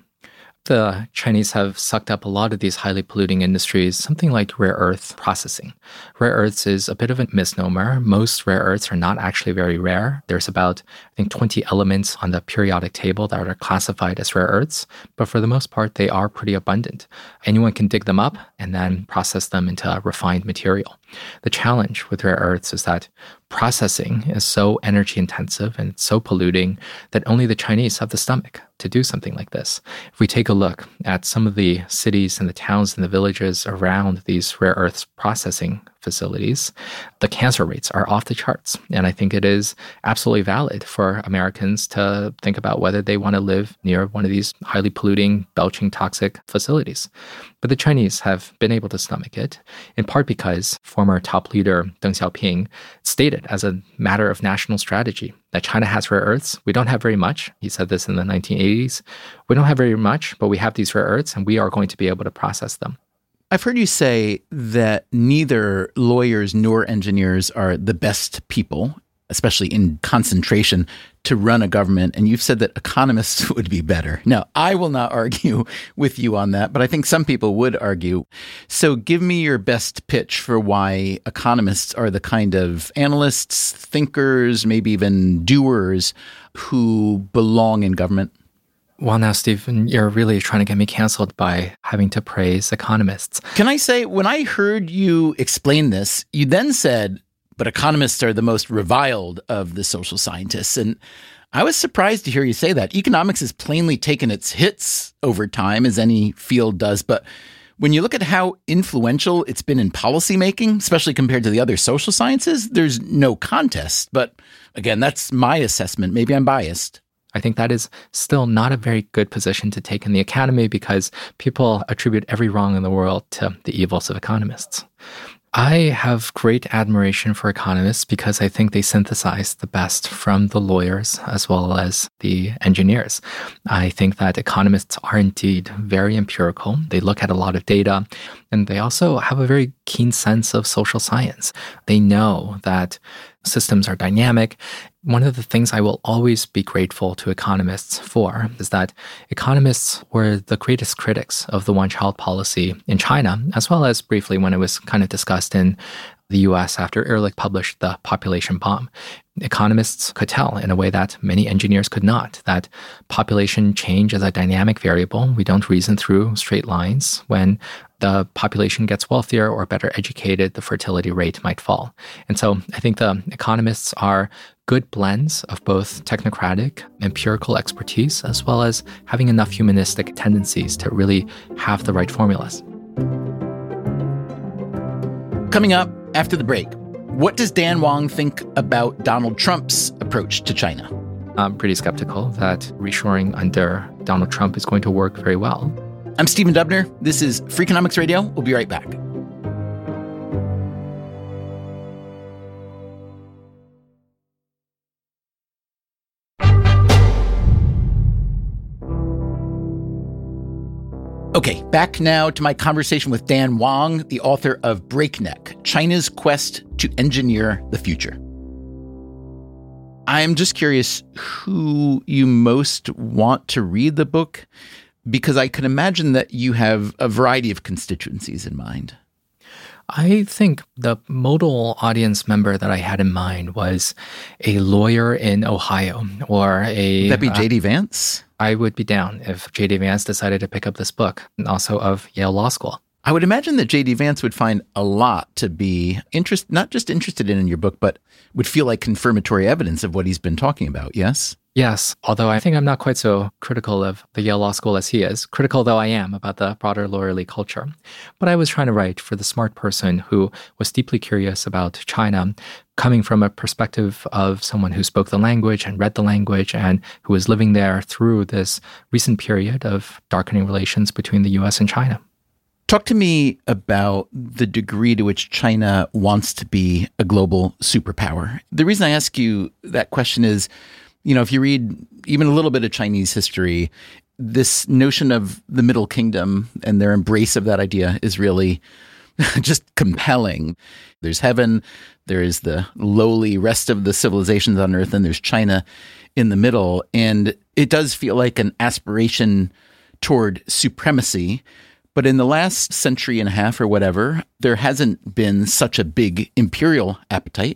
Speaker 2: The Chinese have sucked up a lot of these highly polluting industries, something like rare earth processing. Rare earths is a bit of a misnomer. Most rare earths are not actually very rare. There's about, I think, twenty elements on the periodic table that are classified as rare earths, but for the most part, they are pretty abundant. Anyone can dig them up and then process them into a refined material. The challenge with rare earths is that processing is so energy intensive and it's so polluting that only the Chinese have the stomach to do something like this. If we take a look at some of the cities and the towns and the villages around these rare earths processing facilities, the cancer rates are off the charts. And I think it is absolutely valid for Americans to think about whether they want to live near one of these highly polluting, belching, toxic facilities. But the Chinese have been able to stomach it, in part because former top leader Deng Xiaoping stated as a matter of national strategy that China has rare earths. We don't have very much. He said this in the nineteen eighties. We don't have very much, but we have these rare earths and we are going to be able to process them.
Speaker 1: I've heard you say that neither lawyers nor engineers are the best people, especially in concentration, to run a government. And you've said that economists would be better. Now, I will not argue with you on that, but I think some people would argue. So give me your best pitch for why economists are the kind of analysts, thinkers, maybe even doers who belong in government.
Speaker 2: Well, now, Stephen, you're really trying to get me canceled by having to praise economists.
Speaker 1: Can I say, when I heard you explain this, you then said, but economists are the most reviled of the social scientists. And I was surprised to hear you say that. Economics has plainly taken its hits over time, as any field does. But when you look at how influential it's been in policymaking, especially compared to the other social sciences, there's no contest. But again, that's my assessment. Maybe I'm biased.
Speaker 2: I think that is still not a very good position to take in the academy because people attribute every wrong in the world to the evils of economists. I have great admiration for economists because I think they synthesize the best from the lawyers as well as the engineers. I think that economists are indeed very empirical. They look at a lot of data, and they also have a very keen sense of social science. They know that systems are dynamic. One of the things I will always be grateful to economists for is that economists were the greatest critics of the one-child policy in China, as well as briefly when it was kind of discussed in the U S after Ehrlich published The Population Bomb. Economists could tell in a way that many engineers could not, that population change is a dynamic variable. We don't reason through straight lines. When the population gets wealthier or better educated, the fertility rate might fall. And so I think the economists are good blends of both technocratic, empirical expertise, as well as having enough humanistic tendencies to really have the right formulas.
Speaker 1: Coming up after the break, what does Dan Wang think about Donald Trump's approach to China?
Speaker 2: I'm pretty skeptical that reshoring under Donald Trump is going to work very well.
Speaker 1: I'm Stephen Dubner. This is Freakonomics Radio. We'll be right back. Okay, back now to my conversation with Dan Wang, the author of Breakneck, China's Quest to Engineer the Future. I'm just curious who you most want to read the book, because I can imagine that you have a variety of constituencies in mind.
Speaker 2: I think the modal audience member that I had in mind was a lawyer in Ohio or a...
Speaker 1: Would that be J D. Vance?
Speaker 2: Uh, I would be down if J D. Vance decided to pick up this book, and also of Yale Law School.
Speaker 1: I would imagine that J D. Vance would find a lot to be interest, not just interested in in your book, but would feel like confirmatory evidence of what he's been talking about, yes?
Speaker 2: Yes, although I think I'm not quite so critical of the Yale Law School as he is, critical though I am about the broader lawyerly culture. But I was trying to write for the smart person who was deeply curious about China, coming from a perspective of someone who spoke the language and read the language and who was living there through this recent period of darkening relations between the U S and China.
Speaker 1: Talk to me about the degree to which China wants to be a global superpower. The reason I ask you that question is, you know, if you read even a little bit of Chinese history, this notion of the Middle Kingdom and their embrace of that idea is really just compelling. There's heaven, there is the lowly rest of the civilizations on earth, and there's China in the middle. And it does feel like an aspiration toward supremacy. But in the last century and a half or whatever, there hasn't been such a big imperial appetite.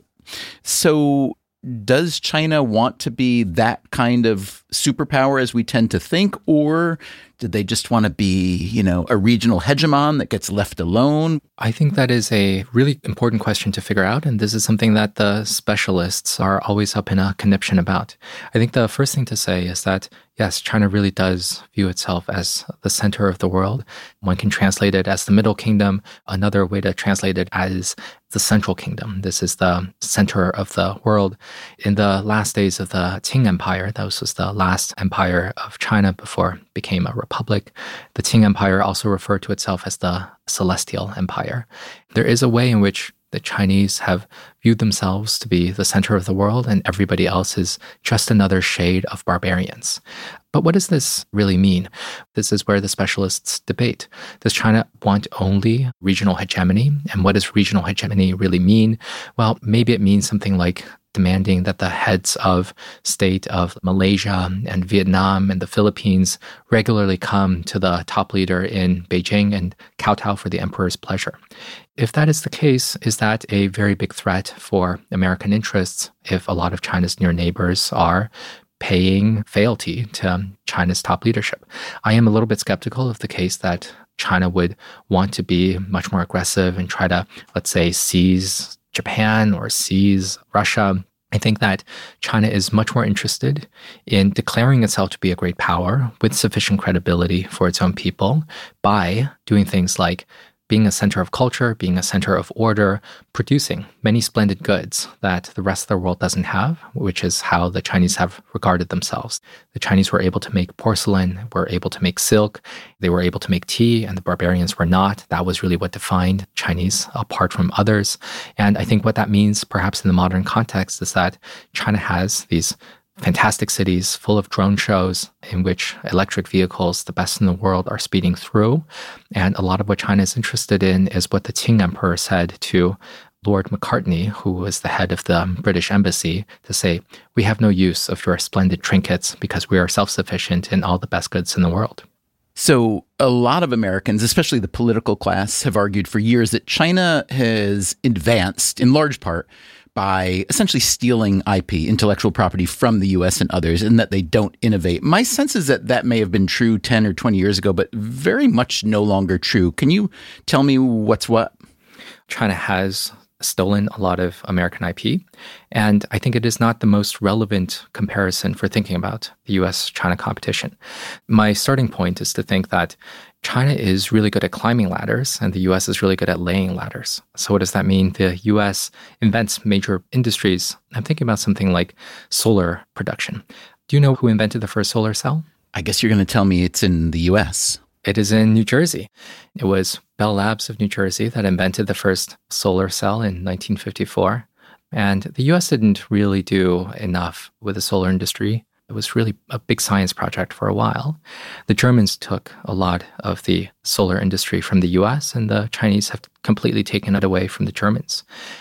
Speaker 1: So does China want to be that kind of superpower as we tend to think, or did they just want to be, you know, a regional hegemon that gets left alone?
Speaker 2: I think that is a really important question to figure out, and this is something that the specialists are always up in a conniption about. I think the first thing to say is that, yes, China really does view itself as the center of the world. One can translate it as the Middle Kingdom. Another way to translate it as the Central Kingdom. This is the center of the world. In the last days of the Qing Empire, that was the last empire of China before it became a republic. The Qing Empire also referred to itself as the Celestial Empire. There is a way in which the Chinese have viewed themselves to be the center of the world, and everybody else is just another shade of barbarians. But what does this really mean? This is where the specialists debate. Does China want only regional hegemony? And what does regional hegemony really mean? Well, maybe it means something like demanding that the heads of state of Malaysia and Vietnam and the Philippines regularly come to the top leader in Beijing and kowtow for the emperor's pleasure. If that is the case, is that a very big threat for American interests if a lot of China's near neighbors are paying fealty to China's top leadership? I am a little bit skeptical of the case that China would want to be much more aggressive and try to, let's say, seize Japan or seize Russia. I think that China is much more interested in declaring itself to be a great power with sufficient credibility for its own people by doing things like being a center of culture, being a center of order, producing many splendid goods that the rest of the world doesn't have, which is how the Chinese have regarded themselves. The Chinese were able to make porcelain, were able to make silk, they were able to make tea, and the barbarians were not. That was really what defined Chinese apart from others. And I think what that means, perhaps in the modern context, is that China has these fantastic cities full of drone shows in which electric vehicles, the best in the world, are speeding through. And a lot of what China is interested in is what the Qing Emperor said to Lord Macartney, who was the head of the British embassy, to say, we have no use of your splendid trinkets because we are self-sufficient in all the best goods in the world.
Speaker 1: So a lot of Americans, especially the political class, have argued for years that China has advanced, in large part, by essentially stealing I P, intellectual property, from the U S and others, and that they don't innovate. My sense is that that may have been true ten or twenty years ago, but very much no longer true. Can you tell me what's what?
Speaker 2: China has stolen a lot of American I P, and I think it is not the most relevant comparison for thinking about the U S-China competition. My starting point is to think that China is really good at climbing ladders, and the U S is really good at laying ladders. So what does that mean? The U S invents major industries. I'm thinking about something like solar production. Do you know who invented the first solar cell?
Speaker 1: I guess you're going to tell me it's in the U S.
Speaker 2: It is in New Jersey. It was Bell Labs of New Jersey that invented the first solar cell in nineteen fifty-four. And the U S didn't really do enough with the solar industry. It was really a big science project for a while. The Germans took a lot of the solar industry from the U S, and the Chinese have completely taken it away from the Germans.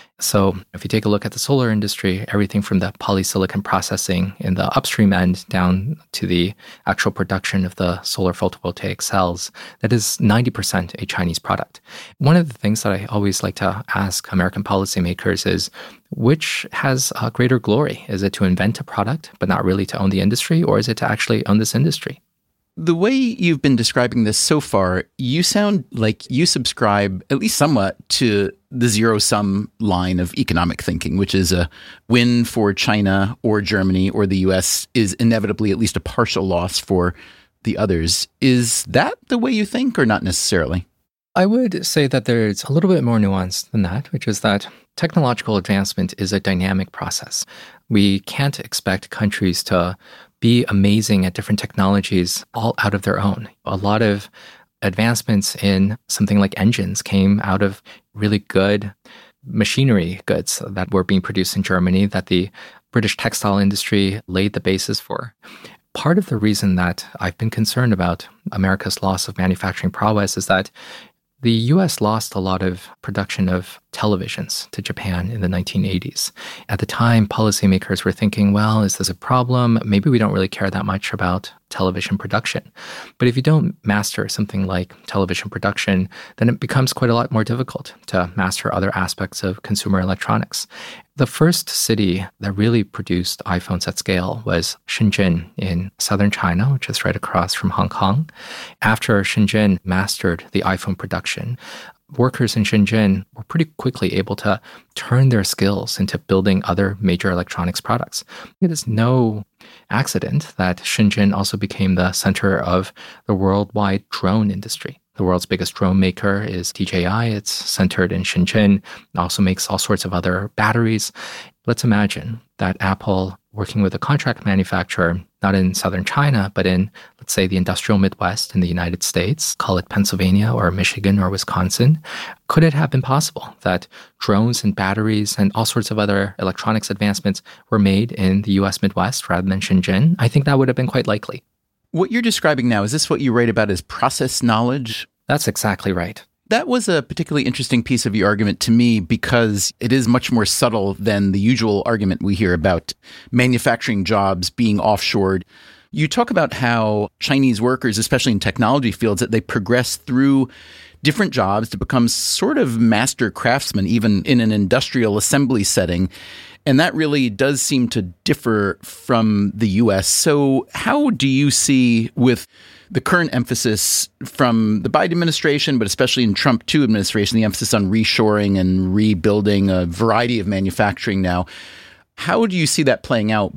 Speaker 2: So if you take a look at the solar industry, everything from the polysilicon processing in the upstream end down to the actual production of the solar photovoltaic cells, that is ninety percent a Chinese product. One of the things that I always like to ask American policymakers is, which has a greater glory? Is it to invent a product, but not really to own the industry, or is it to actually own this industry?
Speaker 1: The way you've been describing this so far, you sound like you subscribe, at least somewhat, to the zero-sum line of economic thinking, which is a win for China or Germany or the U S is inevitably at least a partial loss for the others. Is that the way you think, or not necessarily?
Speaker 2: I would say that there's a little bit more nuance than that, which is that technological advancement is a dynamic process. We can't expect countries to be amazing at different technologies all out of their own. A lot of advancements in something like engines came out of really good machinery goods that were being produced in Germany that the British textile industry laid the basis for. Part of the reason that I've been concerned about America's loss of manufacturing prowess is that the U S lost a lot of production of televisions to Japan in the nineteen eighties. At the time, policymakers were thinking, well, is this a problem? Maybe we don't really care that much about television production. But if you don't master something like television production, then it becomes quite a lot more difficult to master other aspects of consumer electronics. The first city that really produced iPhones at scale was Shenzhen in southern China, which is right across from Hong Kong. After Shenzhen mastered the iPhone production, workers in Shenzhen were pretty quickly able to turn their skills into building other major electronics products. It is no accident that Shenzhen also became the center of the worldwide drone industry. The world's biggest drone maker is D J I. It's centered in Shenzhen. It also makes all sorts of other batteries. Let's imagine that Apple, working with a contract manufacturer, not in southern China, but in, let's say, the industrial Midwest in the United States, call it Pennsylvania or Michigan or Wisconsin, could it have been possible that drones and batteries and all sorts of other electronics advancements were made in the U S Midwest rather than Shenzhen? I think that would have been quite likely.
Speaker 1: What you're describing now, is this what you write about as process knowledge?
Speaker 2: That's exactly right.
Speaker 1: That was a particularly interesting piece of your argument to me because it is much more subtle than the usual argument we hear about manufacturing jobs being offshored. You talk about how Chinese workers, especially in technology fields, that they progress through different jobs to become sort of master craftsmen, even in an industrial assembly setting. And that really does seem to differ from the U S. So how do you see, with the current emphasis from the Biden administration, but especially in Trump two administration, the emphasis on reshoring and rebuilding a variety of manufacturing now, how do you see that playing out?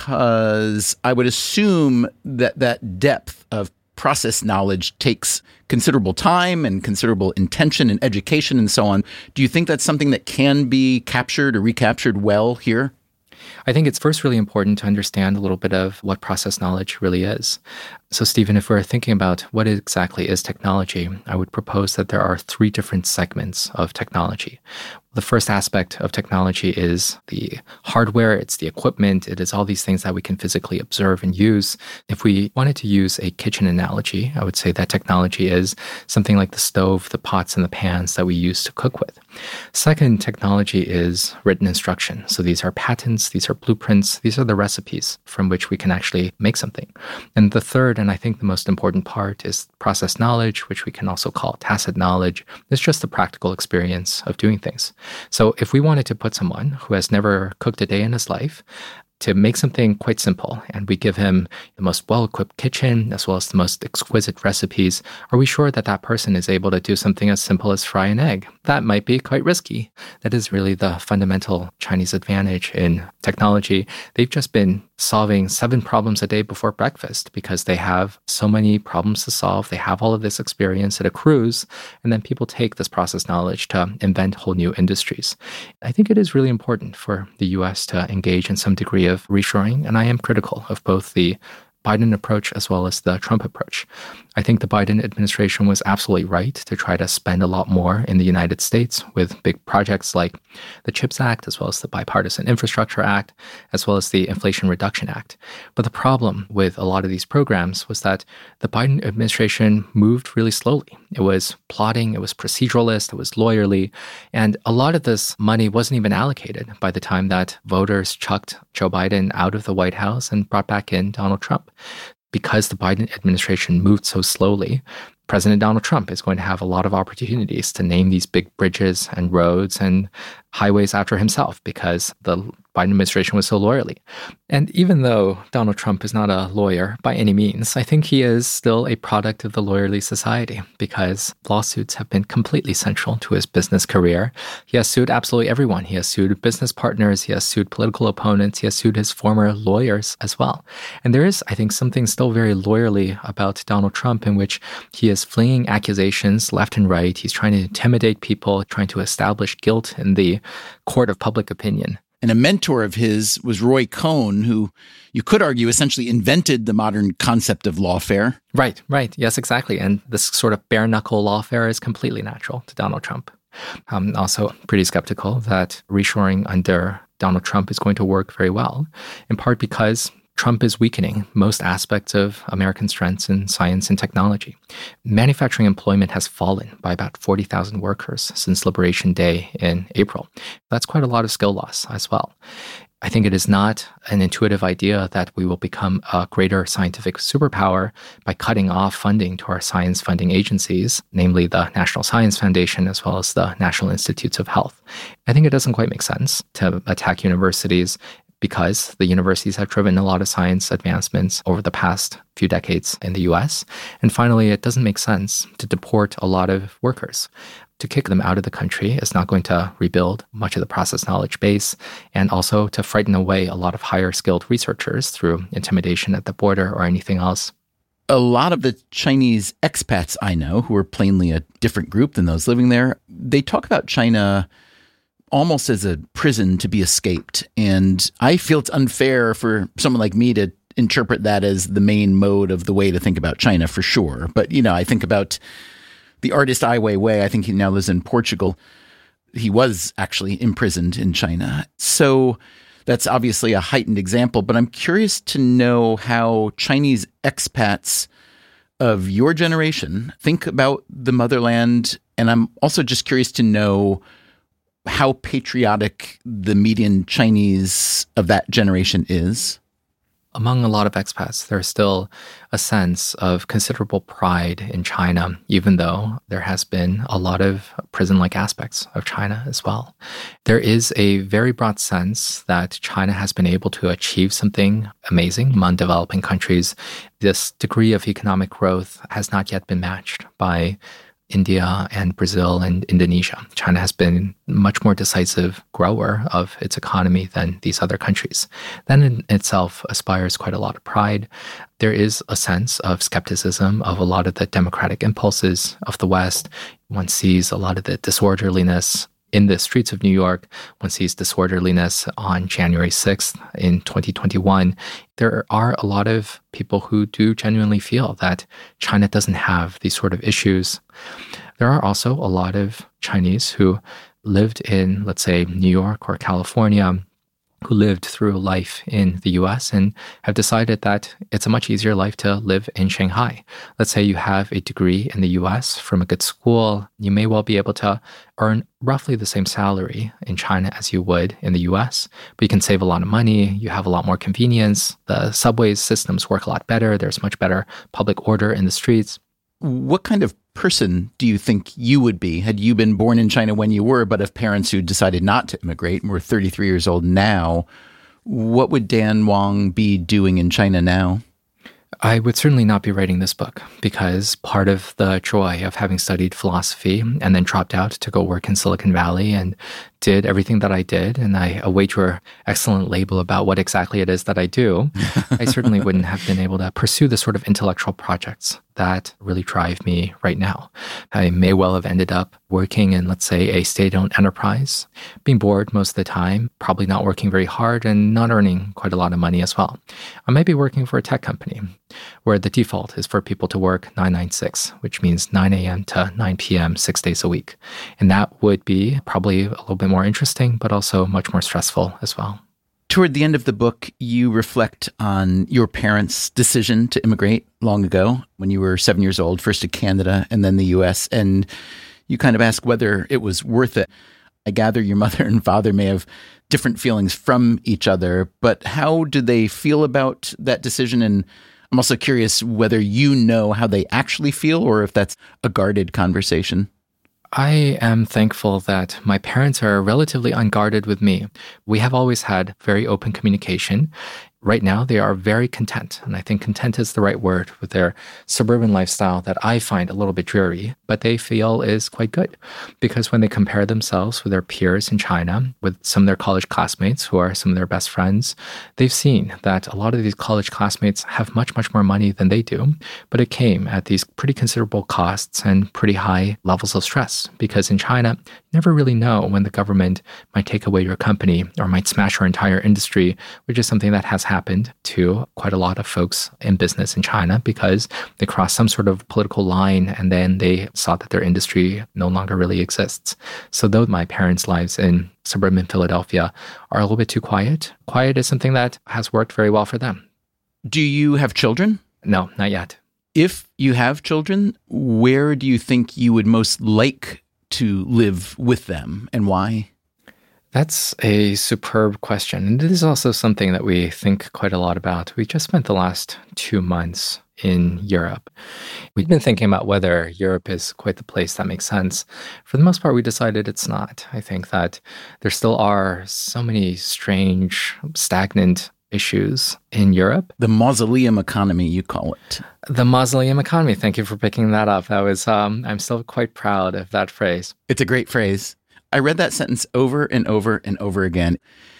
Speaker 1: Because I would assume that that depth of process knowledge takes considerable time and considerable intention and education and so on. Do you think that's something that can be captured or recaptured well here?
Speaker 2: I think it's first really important to understand a little bit of what process knowledge really is. So, Stephen, if we're thinking about what exactly is technology, I would propose that there are three different segments of technology. The first aspect of technology is the hardware, it's the equipment, it is all these things that we can physically observe and use. If we wanted to use a kitchen analogy, I would say that technology is something like the stove, the pots, and the pans that we use to cook with. Second, technology is written instruction. So these are patents, these are blueprints, these are the recipes from which we can actually make something. And the third And I think the most important part is process knowledge, which we can also call tacit knowledge. It's just the practical experience of doing things. So if we wanted to put someone who has never cooked a day in his life to make something quite simple, and we give him the most well-equipped kitchen as well as the most exquisite recipes, are we sure that that person is able to do something as simple as fry an egg? That might be quite risky. That is really the fundamental Chinese advantage in technology. They've just been solving seven problems a day before breakfast because they have so many problems to solve. They have all of this experience, it accrues, and then people take this process knowledge to invent whole new industries. I think it is really important for the U S to engage in some degree of reshoring, and I am critical of both the Biden approach as well as the Trump approach. I think the Biden administration was absolutely right to try to spend a lot more in the United States with big projects like the CHIPS Act, as well as the Bipartisan Infrastructure Act, as well as the Inflation Reduction Act. But the problem with a lot of these programs was that the Biden administration moved really slowly. It was plotting, it was proceduralist, it was lawyerly, and a lot of this money wasn't even allocated by the time that voters chucked Joe Biden out of the White House and brought back in Donald Trump. Because the Biden administration moved so slowly, President Donald Trump is going to have a lot of opportunities to name these big bridges and roads and highways after himself because the Biden administration was so lawyerly. And even though Donald Trump is not a lawyer by any means, I think he is still a product of the lawyerly society because lawsuits have been completely central to his business career. He has sued absolutely everyone. He has sued business partners. He has sued political opponents. He has sued his former lawyers as well. And there is, I think, something still very lawyerly about Donald Trump in which he is flinging accusations left and right. He's trying to intimidate people, trying to establish guilt in the court of public opinion.
Speaker 1: And a mentor of his was Roy Cohn, who you could argue essentially invented the modern concept of lawfare.
Speaker 2: Right, right. Yes, exactly. And this sort of bare-knuckle lawfare is completely natural to Donald Trump. I'm also pretty skeptical that reshoring under Donald Trump is going to work very well, in part because Trump is weakening most aspects of American strengths in science and technology. Manufacturing employment has fallen by about forty thousand workers since Liberation Day in April. That's quite a lot of skill loss as well. I think it is not an intuitive idea that we will become a greater scientific superpower by cutting off funding to our science funding agencies, namely the National Science Foundation as well as the National Institutes of Health. I think it doesn't quite make sense to attack universities because the universities have driven a lot of science advancements over the past few decades in the U S. And finally, it doesn't make sense to deport a lot of workers. To kick them out of the country is not going to rebuild much of the process knowledge base, and also to frighten away a lot of higher skilled researchers through intimidation at the border or anything else.
Speaker 1: A lot of the Chinese expats I know, who are plainly a different group than those living there, they talk about China almost as a prison to be escaped. And I feel it's unfair for someone like me to interpret that as the main mode of the way to think about China, for sure. But, you know, I think about the artist Ai Weiwei. I think he now lives in Portugal. He was actually imprisoned in China. So that's obviously a heightened example. But I'm curious to know how Chinese expats of your generation think about the motherland. And I'm also just curious to know how patriotic the median Chinese of that generation is.
Speaker 2: Among a lot of expats, there's still a sense of considerable pride in China, even though there has been a lot of prison-like aspects of China as well. There is a very broad sense that China has been able to achieve something amazing among developing countries. This degree of economic growth has not yet been matched by India and Brazil and Indonesia. China has been a much more decisive grower of its economy than these other countries. That in itself aspires quite a lot of pride. There is a sense of skepticism of a lot of the democratic impulses of the West. One sees a lot of the disorderliness in the streets of New York. One sees disorderliness on January sixth in twenty twenty-one. There are a lot of people who do genuinely feel that China doesn't have these sort of issues. There are also a lot of Chinese who lived in, let's say, New York or California who lived through life in the U S and have decided that it's a much easier life to live in Shanghai. Let's say you have a degree in the U S from a good school, you may well be able to earn roughly the same salary in China as you would in the U S, but you can save a lot of money, you have a lot more convenience, the subway systems work a lot better, there's much better public order in the streets.
Speaker 1: What kind of person do you think you would be had you been born in China when you were, but of parents who decided not to immigrate and were thirty-three years old now? What would Dan Wang be doing in China now?
Speaker 2: I would certainly not be writing this book because part of the joy of having studied philosophy and then dropped out to go work in Silicon Valley and did everything that I did, and I await your excellent label about what exactly it is that I do, I certainly wouldn't have been able to pursue the sort of intellectual projects that really drive me right now. I may well have ended up working in, let's say, a state-owned enterprise, being bored most of the time, probably not working very hard and not earning quite a lot of money as well. I may be working for a tech company where the default is for people to work nine nine six, which means nine a.m. to nine p.m. six days a week. And that would be probably a little bit more interesting, but also much more stressful as well.
Speaker 1: Toward the end of the book, you reflect on your parents' decision to immigrate long ago when you were seven years old, first to Canada and then the U S, and you kind of ask whether it was worth it. I gather your mother and father may have different feelings from each other, but how do they feel about that decision? And I'm also curious whether you know how they actually feel or if that's a guarded conversation.
Speaker 2: I am thankful that my parents are relatively unguarded with me. We have always had very open communication. Right now, they are very content, and I think content is the right word, with their suburban lifestyle that I find a little bit dreary, but they feel is quite good. Because when they compare themselves with their peers in China, with some of their college classmates who are some of their best friends, they've seen that a lot of these college classmates have much, much more money than they do, but it came at these pretty considerable costs and pretty high levels of stress. Because in China, you never really know when the government might take away your company or might smash your entire industry, which is something that has happened to quite a lot of folks in business in China because they crossed some sort of political line and then they saw that their industry no longer really exists. So though my parents' lives in suburban Philadelphia are a little bit too quiet, quiet is something that has worked very well for them.
Speaker 1: Do you have children?
Speaker 2: No, not yet.
Speaker 1: If you have children, where do you think you would most like to live with them and why?
Speaker 2: That's a superb question. And it is also something that we think quite a lot about. We just spent the last two months in Europe. We've been thinking about whether Europe is quite the place that makes sense. For the most part, we decided it's not. I think that there still are so many strange, stagnant issues in Europe.
Speaker 1: The mausoleum economy, you call it.
Speaker 2: The mausoleum economy. Thank you for picking that up. That was, um, I'm still quite proud of that phrase.
Speaker 1: It's a great phrase. I read that sentence over and over and over again,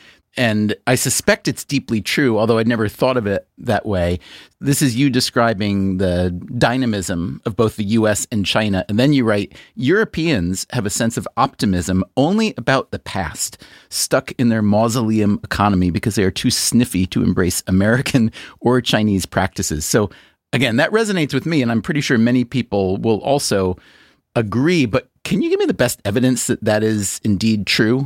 Speaker 1: and I suspect it's deeply true, although I'd never thought of it that way. This is you describing the dynamism of both the U S and China, and then you write, Europeans have a sense of optimism only about the past, stuck in their mausoleum economy because they are too sniffy to embrace American or Chinese practices. So again, that resonates with me, and I'm pretty sure many people will also agree, but can you give me the best evidence that that is indeed true?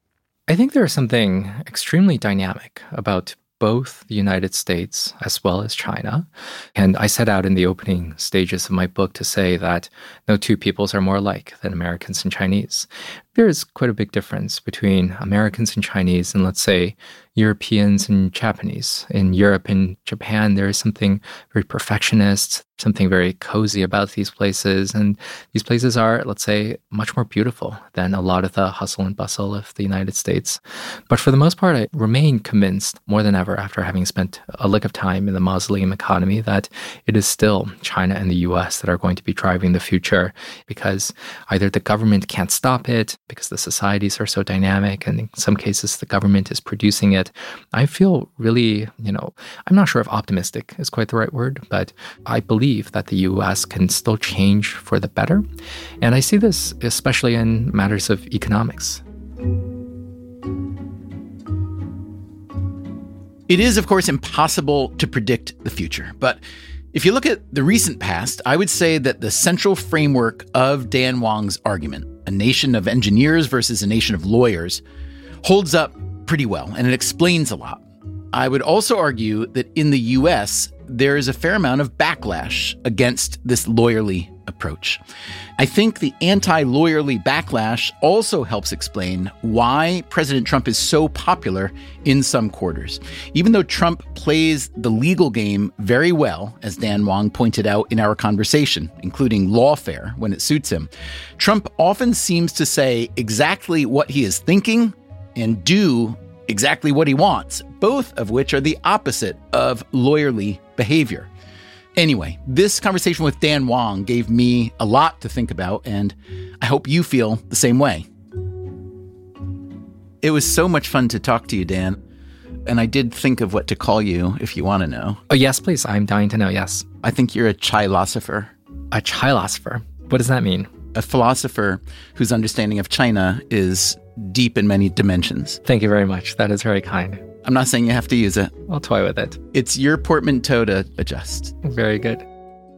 Speaker 2: I think there is something extremely dynamic about both the United States as well as China. And I set out in the opening stages of my book to say that no two peoples are more alike than Americans and Chinese. There is quite a big difference between Americans and Chinese and, let's say, Europeans and Japanese. In Europe and Japan, there is something very perfectionist, something very cozy about these places. And these places are, let's say, much more beautiful than a lot of the hustle and bustle of the United States. But for the most part, I remain convinced more than ever after having spent a lick of time in the mausoleum economy that it is still China and the U S that are going to be driving the future because either the government can't stop it, because the societies are so dynamic, and in some cases the government is producing it. I feel really, you know, I'm not sure if optimistic is quite the right word, but I believe that the U S can still change for the better. And I see this especially in matters of economics.
Speaker 1: It is, of course, impossible to predict the future, but if you look at the recent past, I would say that the central framework of Dan Wang's argument, a nation of engineers versus a nation of lawyers, holds up pretty well, and it explains a lot. I would also argue that in the U S, there is a fair amount of backlash against this lawyerly approach. I think the anti-lawyerly backlash also helps explain why President Trump is so popular in some quarters. Even though Trump plays the legal game very well, as Dan Wang pointed out in our conversation, including lawfare when it suits him, Trump often seems to say exactly what he is thinking and do exactly what he wants, both of which are the opposite of lawyerly behavior. Anyway, this conversation with Dan Wang gave me a lot to think about, and I hope you feel the same way. It was so much fun to talk to you, Dan, and I did think of what to call you if you want to know.
Speaker 2: Oh, yes, please. I'm dying to know, yes.
Speaker 1: I think you're a chilosopher.
Speaker 2: A chilosopher? What does that mean?
Speaker 1: A philosopher whose understanding of China is deep in many dimensions.
Speaker 2: Thank you very much. That is very kind.
Speaker 1: I'm not saying you have to use it.
Speaker 2: I'll toy with it.
Speaker 1: It's your portmanteau to adjust.
Speaker 2: Very good.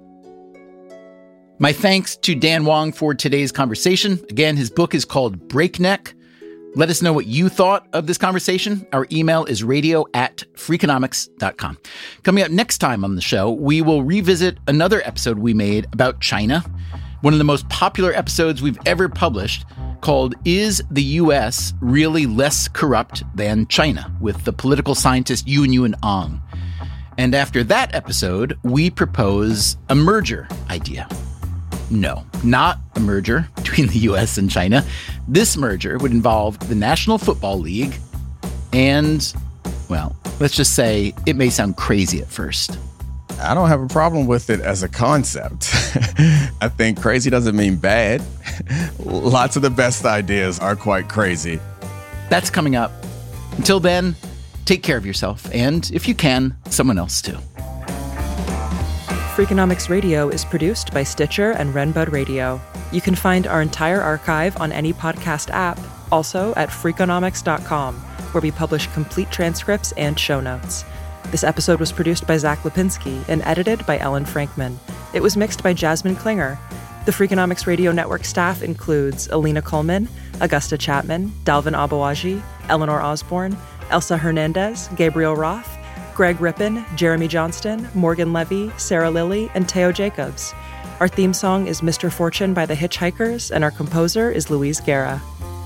Speaker 1: My thanks to Dan Wang for today's conversation. Again, his book is called Breakneck. Let us know what you thought of this conversation. Our email is radio at freakonomics dot com. Coming up next time on the show, we will revisit another episode we made about China, one of the most popular episodes we've ever published, called Is the U S Really Less Corrupt Than China? With the political scientist Yuanyuan Ong. And after that episode, we propose a merger idea. No, not a merger between the U S and China. This merger would involve the National Football League and, well, let's just say it may sound crazy at first.
Speaker 4: I don't have a problem with it as a concept. I think crazy doesn't mean bad. Lots of the best ideas are quite crazy.
Speaker 1: That's coming up. Until then, take care of yourself, and if you can, someone else too.
Speaker 3: Freakonomics Radio is produced by Stitcher and Renbud Radio. You can find our entire archive on any podcast app, also at freakonomics dot com, where we publish complete transcripts and show notes. This episode was produced by Zach Lipinski and edited by Ellen Frankman. It was mixed by Jasmine Klinger. The Freakonomics Radio Network staff includes Alina Coleman, Augusta Chapman, Dalvin Abawaji, Eleanor Osborne, Elsa Hernandez, Gabriel Roth, Greg Rippin, Jeremy Johnston, Morgan Levy, Sarah Lilly, and Teo Jacobs. Our theme song is Mister Fortune by the Hitchhikers, and our composer is Louise Guerra.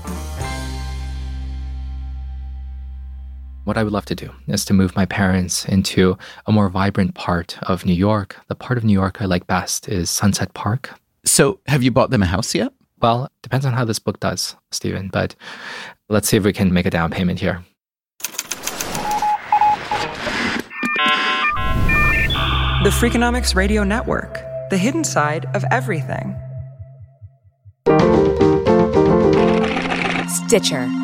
Speaker 2: What I would love to do is to move my parents into a more vibrant part of New York. The part of New York I like best is Sunset Park.
Speaker 1: So have you bought them a house yet?
Speaker 2: Well, depends on how this book does, Stephen, but let's see if we can make a down payment here.
Speaker 3: The Freakonomics Radio Network, the hidden side of everything.
Speaker 5: Stitcher.